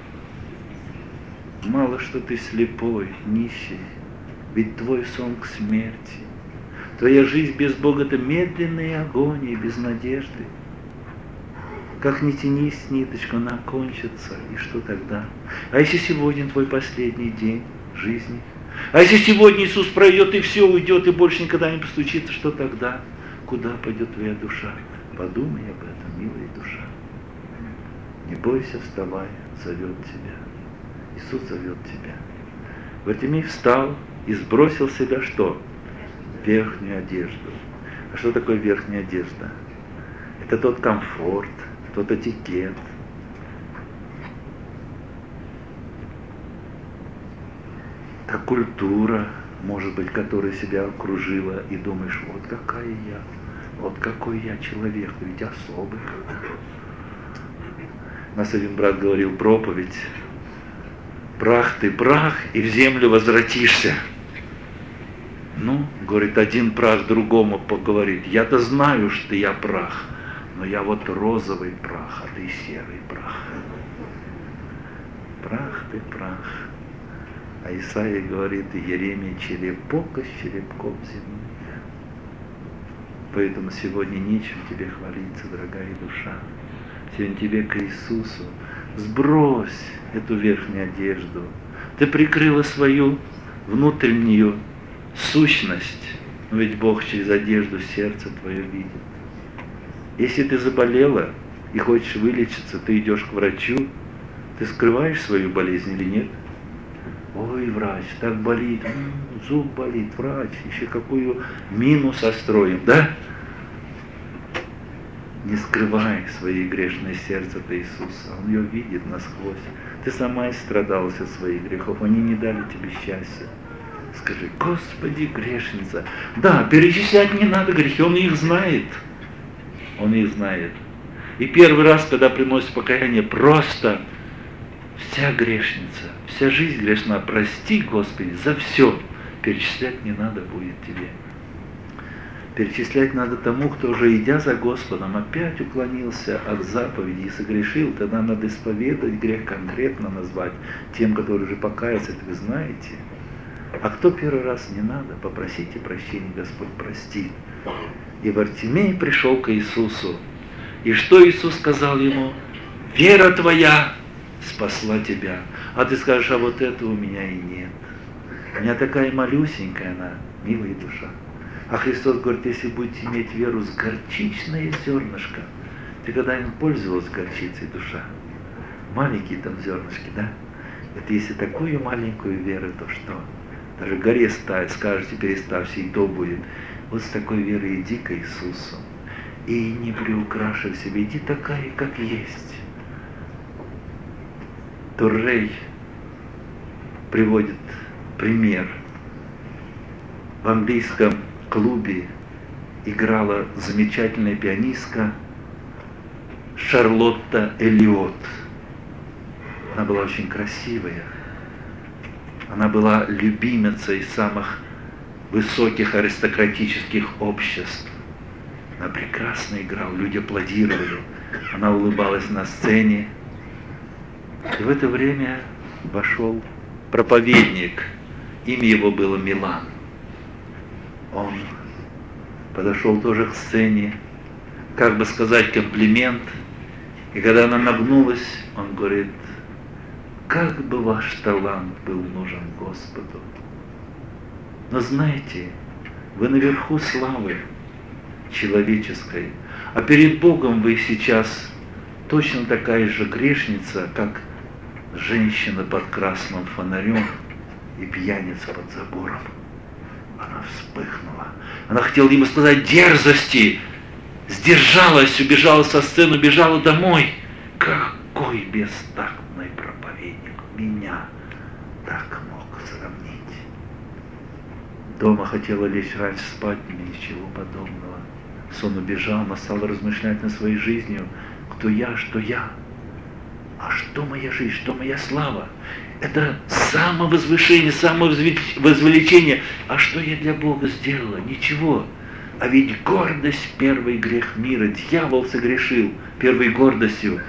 Мало что ты слепой, нищий, ведь твой сон к смерти. Твоя жизнь без Бога – это медленная агония, без надежды. Как ни тянись ниточку, она кончится, и что тогда? А если сегодня твой последний день жизни? А если сегодня Иисус пройдет, и все уйдет, и больше никогда не постучится, что тогда? Куда пойдет твоя душа? Подумай об этом, милая душа. Не бойся, вставай, зовет тебя. Иисус зовет тебя. Вартимей встал и сбросил с себя что? Верхнюю одежду. А что такое верхняя одежда? Это тот комфорт, тот этикет. Та культура, может быть, которая себя окружила, и думаешь, вот какая я, вот какой я человек, ведь особый. У нас один брат говорил проповедь, прах ты прах, и в землю возвратишься. Ну, говорит, один прах другому поговорит, я-то знаю, что я прах, но я вот розовый прах, а ты серый прах. Прах ты прах. А Исаия говорит, Иеремия, черепок из черепков земных. Поэтому сегодня нечем тебе хвалиться, дорогая душа. Сегодня тебе к Иисусу. Сбрось эту верхнюю одежду. Ты прикрыла свою внутреннюю сущность. Но ведь Бог через одежду сердце твое видит. Если ты заболела и хочешь вылечиться, ты идешь к врачу, ты скрываешь свою болезнь или нет? Ой, врач, так болит, м-м, зуб болит, врач, еще какую мину состроим, да? Не скрывай свои грешное сердце от Иисуса, Он ее видит насквозь. Ты сама истрадалась от своих грехов, они не дали тебе счастья. Скажи, Господи, грешница. Да, перечислять не надо грехи, Он их знает. Он их знает. И первый раз, когда приносит покаяние, просто вся грешница, вся жизнь грешна, прости, Господи, за все. Перечислять не надо будет тебе. Перечислять надо тому, кто уже, идя за Господом, опять уклонился от заповеди и согрешил. Тогда надо исповедовать грех, конкретно назвать тем, которые уже покаялся. Это вы знаете. А кто первый раз, не надо, попросите прощения, Господь простит. И Вартимей пришел к Иисусу. И что Иисус сказал ему? Вера твоя спасла тебя. А ты скажешь, а вот этого у меня и нет. У меня такая малюсенькая она, милая душа. А Христос говорит, если будете иметь веру с горчичное зернышко, ты когда-нибудь пользовалась горчицей, душа? Маленькие там зернышки, да? Это если такую маленькую веру, то что? Даже горе ставь, скажете, переставься, и то будет. Вот с такой верой иди к Иисусу. И не приукрашивай себя, иди такая, как есть. Туррей приводит пример. В английском клубе играла замечательная пианистка Шарлотта Эллиот. Она была очень красивая. Она была любимицей самых высоких аристократических обществ. Она прекрасно играла, люди аплодировали. Она улыбалась на сцене. И в это время вошел проповедник. Имя его было Милан. Он подошел тоже к сцене, как бы сказать комплимент. И когда она нагнулась, он говорит, как бы ваш талант был нужен Господу. Но знаете, вы наверху славы человеческой, а перед Богом вы сейчас точно такая же грешница, как женщина под красным фонарем и пьяница под забором. Она вспыхнула. Она хотела ему сказать дерзости, сдержалась, убежала со сцены, убежала домой. Какой бестактный проповедник меня так мог сравнить. Дома хотела лечь раньше спать, ничего подобного. Сон убежал, она стала размышлять над своей жизнью. Кто я, что я? А что моя жизнь, что моя слава? Это самовозвышение, самовозвеличение. А что я для Бога сделала? Ничего. А ведь гордость – первый грех мира. Дьявол согрешил первой гордостью.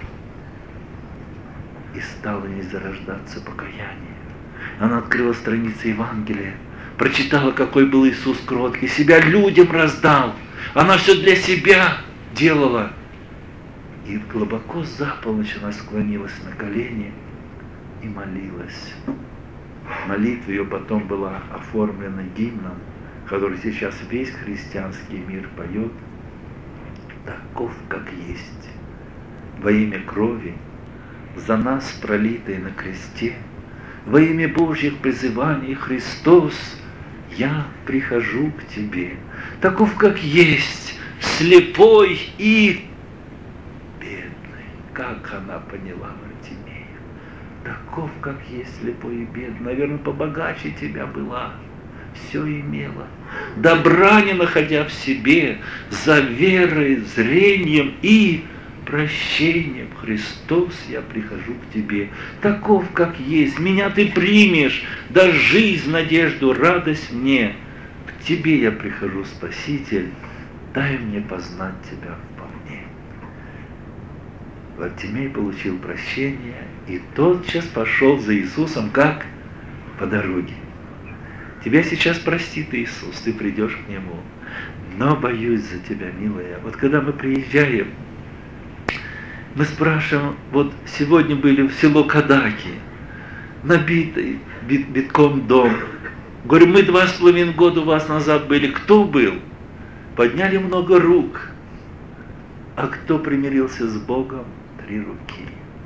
И стало не зарождаться покаяние. Она открыла страницы Евангелия, прочитала, какой был Иисус кроткий, себя людям раздал. Она все для себя делала. И глубоко за полночь она склонилась на колени и молилась. Молитва ее потом была оформлена гимном, который сейчас весь христианский мир поет. Таков, как есть, во имя крови, за нас пролитой на кресте, во имя Божьих призываний, Христос, я прихожу к Тебе. Таков, как есть, слепой и бедный. Как она поняла Вартимея. Таков, как есть, слепой и бедный. Наверное, побогаче тебя была. Все имела. Добра не находя в себе, за верой, зрением и прощением, Христос, я прихожу к Тебе. Таков, как есть. Меня Ты примешь. Да жизнь, надежду, радость мне. К Тебе я прихожу, Спаситель. Дай мне познать Тебя вполне. Вартимей получил прощение и тотчас пошел за Иисусом, как по дороге. Тебя сейчас простит Иисус, ты придешь к Нему. Но боюсь за тебя, милая. Вот когда мы приезжаем, мы спрашиваем, вот сегодня были в село Кадаки, набитый бит, битком дом. Говорю, мы два с половиной года у вас назад были. Кто был? Подняли много рук. А кто примирился с Богом? Три руки.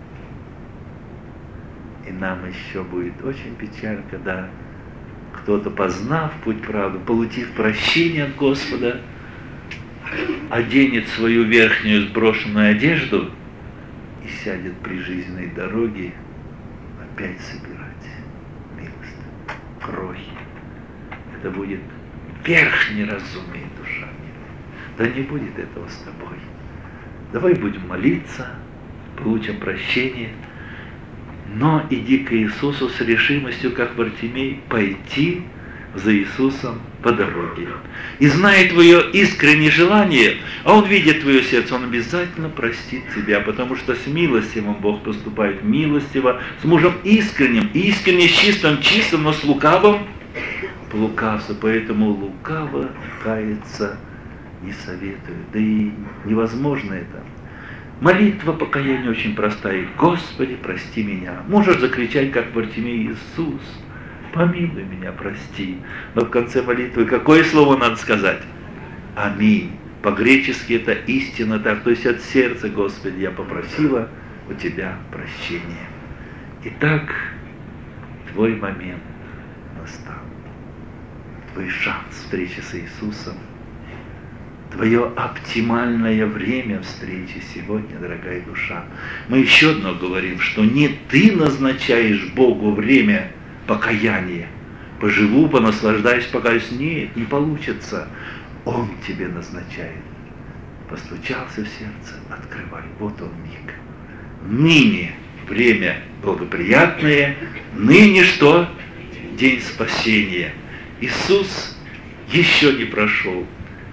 И нам еще будет очень печально, когда кто-то, познав путь правды, получив прощение от Господа, оденет свою верхнюю сброшенную одежду и сядет при жизненной дороге опять собирать милость, крохи. Это будет верх неразумия, душа милая. Да не будет этого с тобой. Давай будем молиться, получим прощение, но иди к Иисусу с решимостью, как Вартимей, пойти за Иисусом по дороге. И зная твое искреннее желание, а Он видит твое сердце, Он обязательно простит тебя, потому что с милостивым Бог поступает милостиво, с мужем искренним, искренне с чистым, чистым, но с лукавым лукавство. Поэтому лукаво каяться не советую. Да и невозможно это. Молитва покаяния очень простая. Господи, прости меня. Можешь закричать, как Вартимей: Иисус, помилуй меня, прости. Но в конце молитвы какое слово надо сказать? Аминь. По-гречески это истина так. То есть от сердца: Господи, я попросила у Тебя прощения. Итак, твой момент настал. Твой шанс встречи с Иисусом. Твое оптимальное время встречи сегодня, дорогая душа. Мы еще одно говорим, что не ты назначаешь Богу время покаяния. Поживу, понаслаждаюсь, покаюсь. Нет, не получится. Он тебе назначает. Постучался в сердце, открывай. Вот он миг. Ныне время благоприятное. Ныне что? День спасения. Иисус еще не прошел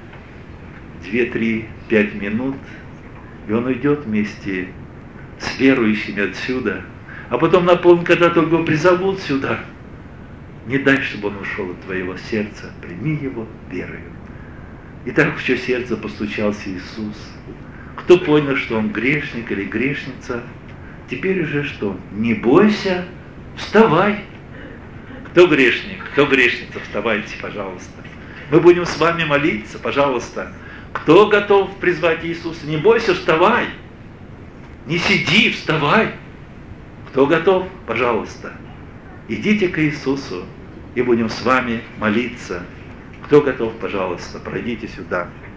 две, три, пять минут, и Он уйдет вместе с верующими отсюда. А потом напомни, когда только его призовут сюда, не дай, чтобы он ушел от твоего сердца, прими его верою. И так в чье сердце постучался Иисус. Кто понял, что он грешник или грешница, теперь уже что? Не бойся, вставай. Кто грешник, кто грешница, вставайте, пожалуйста. Мы будем с вами молиться, пожалуйста. Кто готов призвать Иисуса? Не бойся, вставай. Не сиди, вставай. Кто готов? Пожалуйста. Идите к Иисусу, и будем с вами молиться. Кто готов, пожалуйста, пройдите сюда.